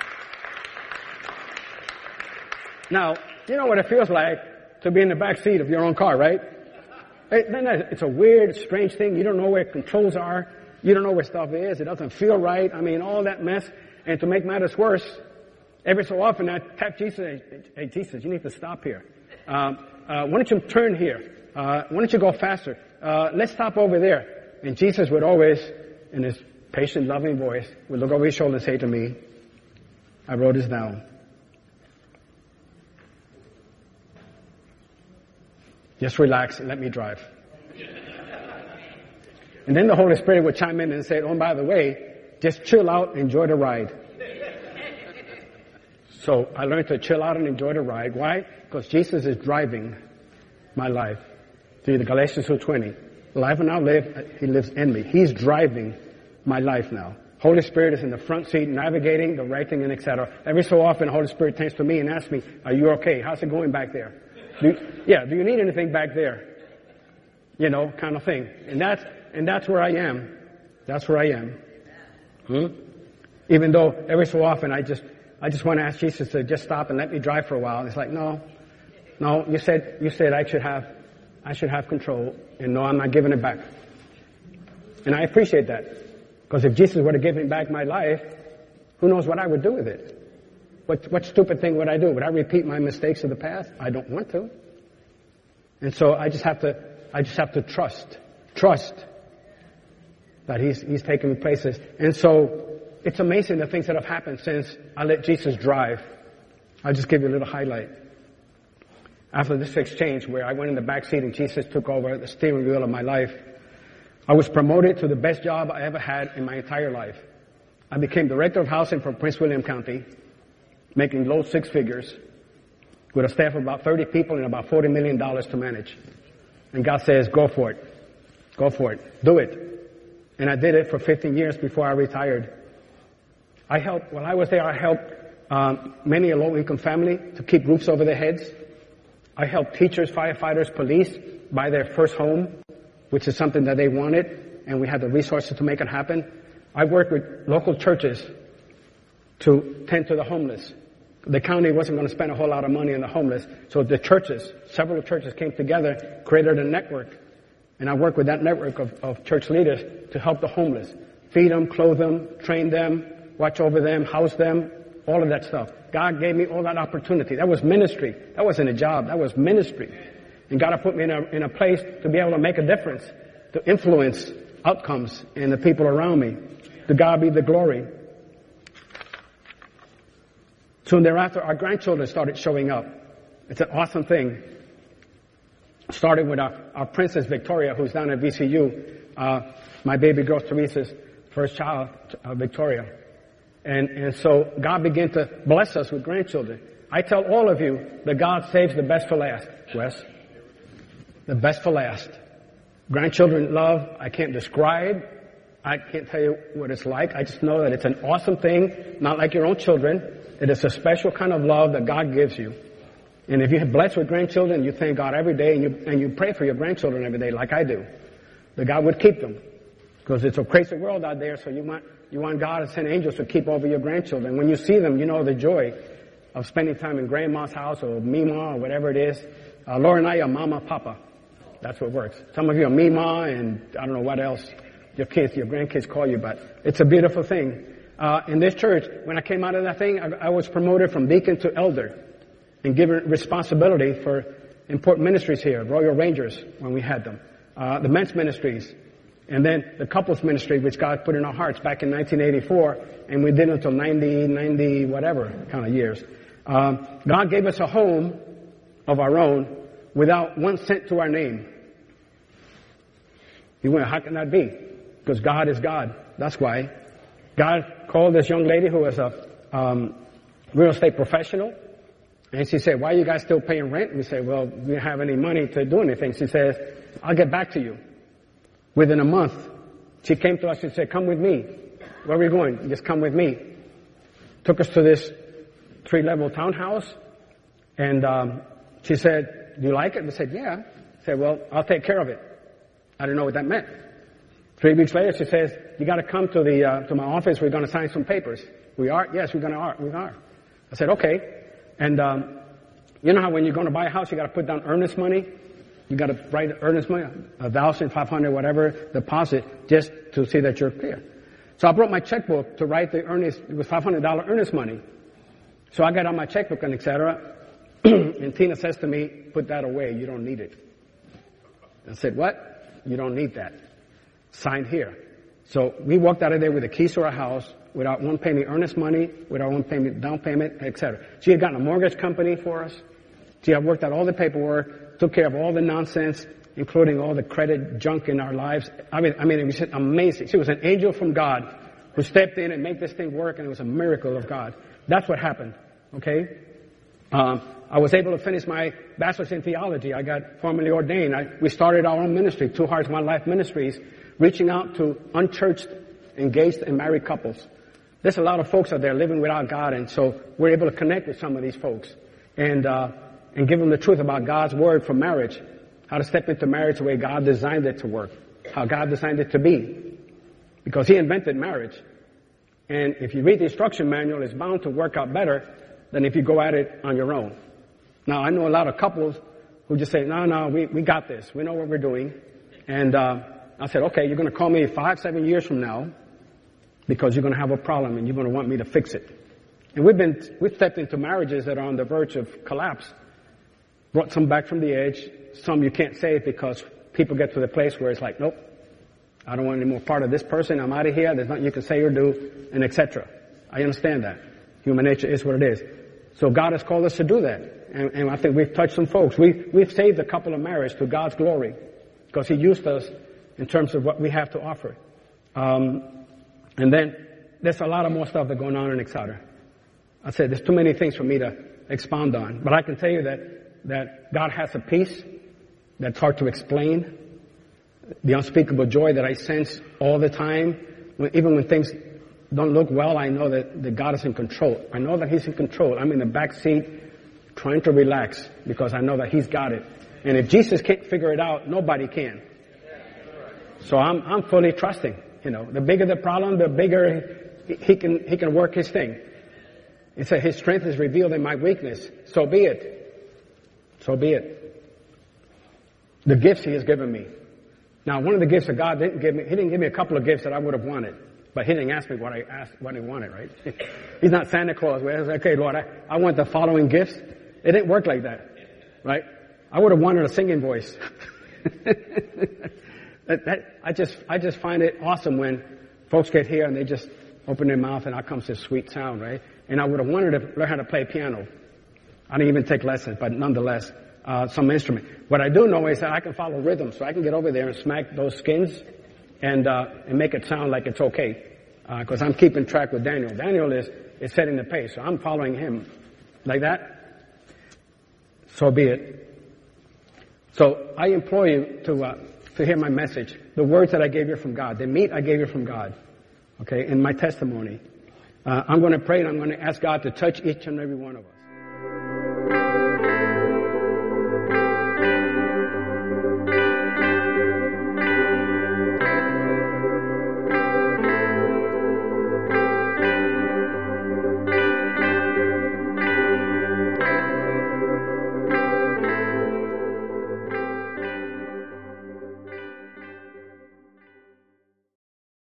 Now, you know what it feels like to be in the back seat of your own car, right? It's a weird, strange thing. You don't know where controls are. You don't know where stuff is. It doesn't feel right. I mean, all that mess. And to make matters worse, every so often I tap Jesus. Hey, Jesus, you need to stop here. Um, uh, why don't you turn here? Uh, why don't you go faster? Uh, let's stop over there. And Jesus would always, in his patient, loving voice, would look over his shoulder and say to me, I wrote this down. Just relax and let me drive. And then the Holy Spirit would chime in and say, oh, by the way, just chill out, enjoy the ride. So I learned to chill out and enjoy the ride. Why? Because Jesus is driving my life. See, the Galatians two twenty. The life I now live, He lives in me. He's driving my life now. Holy Spirit is in the front seat, navigating, directing, and et cetera. Every so often, the Holy Spirit turns to me and asks me, are you okay? How's it going back there? Do you, yeah, do you need anything back there? You know, kind of thing. And that's, and that's where I am. That's where I am. Hmm? Even though every so often I just, I just want to ask Jesus to just stop and let me drive for a while. And it's like, no, no, you said, you said I should have, I should have control. And no, I'm not giving it back. And I appreciate that. Because if Jesus were to give me back my life, who knows what I would do with it? What, what stupid thing would I do? Would I repeat my mistakes of the past? I don't want to. And so I just have to, I just have to trust, trust that He's, He's taken me places. And so it's amazing the things that have happened since I let Jesus drive. I'll just give you a little highlight. After this exchange where I went in the back seat and Jesus took over the steering wheel of my life, I was promoted to the best job I ever had in my entire life. I became director of housing for Prince William County, making low six figures, with a staff of about thirty people and about forty million dollars to manage. And God says, go for it. Go for it. Do it. And I did it for fifteen years before I retired. I helped, while I was there, I helped um, many a low-income family to keep roofs over their heads. I helped teachers, firefighters, police buy their first home, which is something that they wanted, and we had the resources to make it happen. I worked with local churches to tend to the homeless. The county wasn't going to spend a whole lot of money on the homeless, so the churches, several churches came together, created a network, and I worked with that network of, of church leaders to help the homeless, feed them, clothe them, train them, watch over them, house them, all of that stuff. God gave me all that opportunity. That was ministry. That wasn't a job. That was ministry. And God had put me in a, in a place to be able to make a difference, to influence outcomes in the people around me. To God be the glory. Soon thereafter, our grandchildren started showing up. It's an awesome thing. Started with our, our princess Victoria, who's down at V C U. Uh, my baby girl Teresa's first child, uh, Victoria. And, and so God began to bless us with grandchildren. I tell all of you that God saves the best for last, Wes. The best for last. Grandchildren love, I can't describe. I can't tell you what it's like. I just know that it's an awesome thing, not like your own children. It is a special kind of love that God gives you. And if you're blessed with grandchildren, you thank God every day and you, and you pray for your grandchildren every day like I do. That God would keep them. Because it's a crazy world out there, so you want, you want God to send angels to keep over your grandchildren. When you see them, you know the joy of spending time in grandma's house or Mima or whatever it is. Uh, Laura and I are Mama, Papa. That's what works. Some of you are Mima and I don't know what else your kids, your grandkids call you, but it's a beautiful thing. Uh, in this church, when I came out of that thing, I, I was promoted from deacon to elder and given responsibility for important ministries here, Royal Rangers, when we had them, uh, the men's ministries, and then the couples ministry, which God put in our hearts back in nineteen eighty-four, and we did it until ninety, ninety, whatever kind of years. Um, God gave us a home of our own without one cent to our name. You went, how can that be? Because God is God. That's why. God called this young lady who was a um, real estate professional, and she said, why are you guys still paying rent? We said, well, we don't have any money to do anything. She says, I'll get back to you. Within a month, she came to us and said, come with me. Where are we going? Just come with me. Took us to this three-level townhouse, and um, she said, do you like it? We said, yeah. I said, well, I'll take care of it. I didn't know what that meant. Three weeks later, she says, you got to come to the uh, to my office. We're going to sign some papers. We are? Yes, we're going to are. We are. I said, okay. And um, you know how when you're going to buy a house, you got to put down earnest money? You got to write earnest money, a thousand, five hundred, whatever deposit, just to see that you're clear. So I brought my checkbook to write the earnest. It was five hundred dollars earnest money. So I got on my checkbook and et cetera. And Tina says to me, put that away. You don't need it. I said, what? You don't need that. Sign here. So we walked out of there with the keys to our house, without one penny earnest money, without one payment down payment, et cetera. She had gotten a mortgage company for us. She had worked out all the paperwork. took care of all the nonsense, including all the credit junk in our lives. I mean, I mean, it was just amazing. She was an angel from God who stepped in and made this thing work, and it was a miracle of God. That's what happened, okay? Um, I was able to finish my bachelor's in theology. I got formally ordained. I, we started our own ministry, Two Hearts, One Life Ministries, reaching out to unchurched, engaged, and married couples. There's a lot of folks out there living without God, and so we're able to connect with some of these folks and uh, and give them the truth about God's word for marriage, how to step into marriage the way God designed it to work, how God designed it to be, because He invented marriage. And if you read the instruction manual, it's bound to work out better than if you go at it on your own. Now, I know a lot of couples who just say, no, no, we, we got this. We know what we're doing. And uh, I said, okay, you're going to call me five, seven years from now because you're going to have a problem and you're going to want me to fix it. And we've been, we've stepped into marriages that are on the verge of collapse, brought some back from the edge. Some you can't save because people get to the place where it's like, nope, I don't want any more part of this person. I'm out of here. There's nothing you can say or do, and et cetera. I understand that. Human nature is what it is. So God has called us to do that. And, and I think we've touched some folks. We, we've saved a couple of marriages to God's glory because He used us in terms of what we have to offer. Um, and then there's a lot of more stuff that's going on in Exeter. I said there's too many things for me to expound on. But I can tell you that, that God has a peace that's hard to explain. The unspeakable joy that I sense all the time. When, even when things don't look well, I know that, that God is in control. I know that He's in control. I'm in the back seat trying to relax because I know that He's got it. And if Jesus can't figure it out, nobody can. So I'm, I'm fully trusting. You know, the bigger the problem, the bigger he can, he can work His thing. He said His strength is revealed in my weakness. So be it. So be it. The gifts He has given me. Now, one of the gifts that God didn't give me, He didn't give me a couple of gifts that I would have wanted. But He didn't ask me what I asked, what He wanted, right? He's not Santa Claus where it's okay, Lord, I, I want the following gifts. It didn't work like that, right? I would have wanted a singing voice. that, that, I just, I just find it awesome when folks get here and they just open their mouth and out comes this sweet sound, right? And I would have wanted to learn how to play piano. I didn't even take lessons, but nonetheless, uh, some instrument. What I do know is that I can follow rhythm, so I can get over there and smack those skins and, uh, and make it sound like it's okay. Uh, cause I'm keeping track with Daniel. Daniel is, is setting the pace, so I'm following him. Like that? So be it. So I implore you to, uh, to hear my message. The words that I gave you from God. The meat I gave you from God. Okay, in my testimony. Uh, I'm going to pray and I'm going to ask God to touch each and every one of us.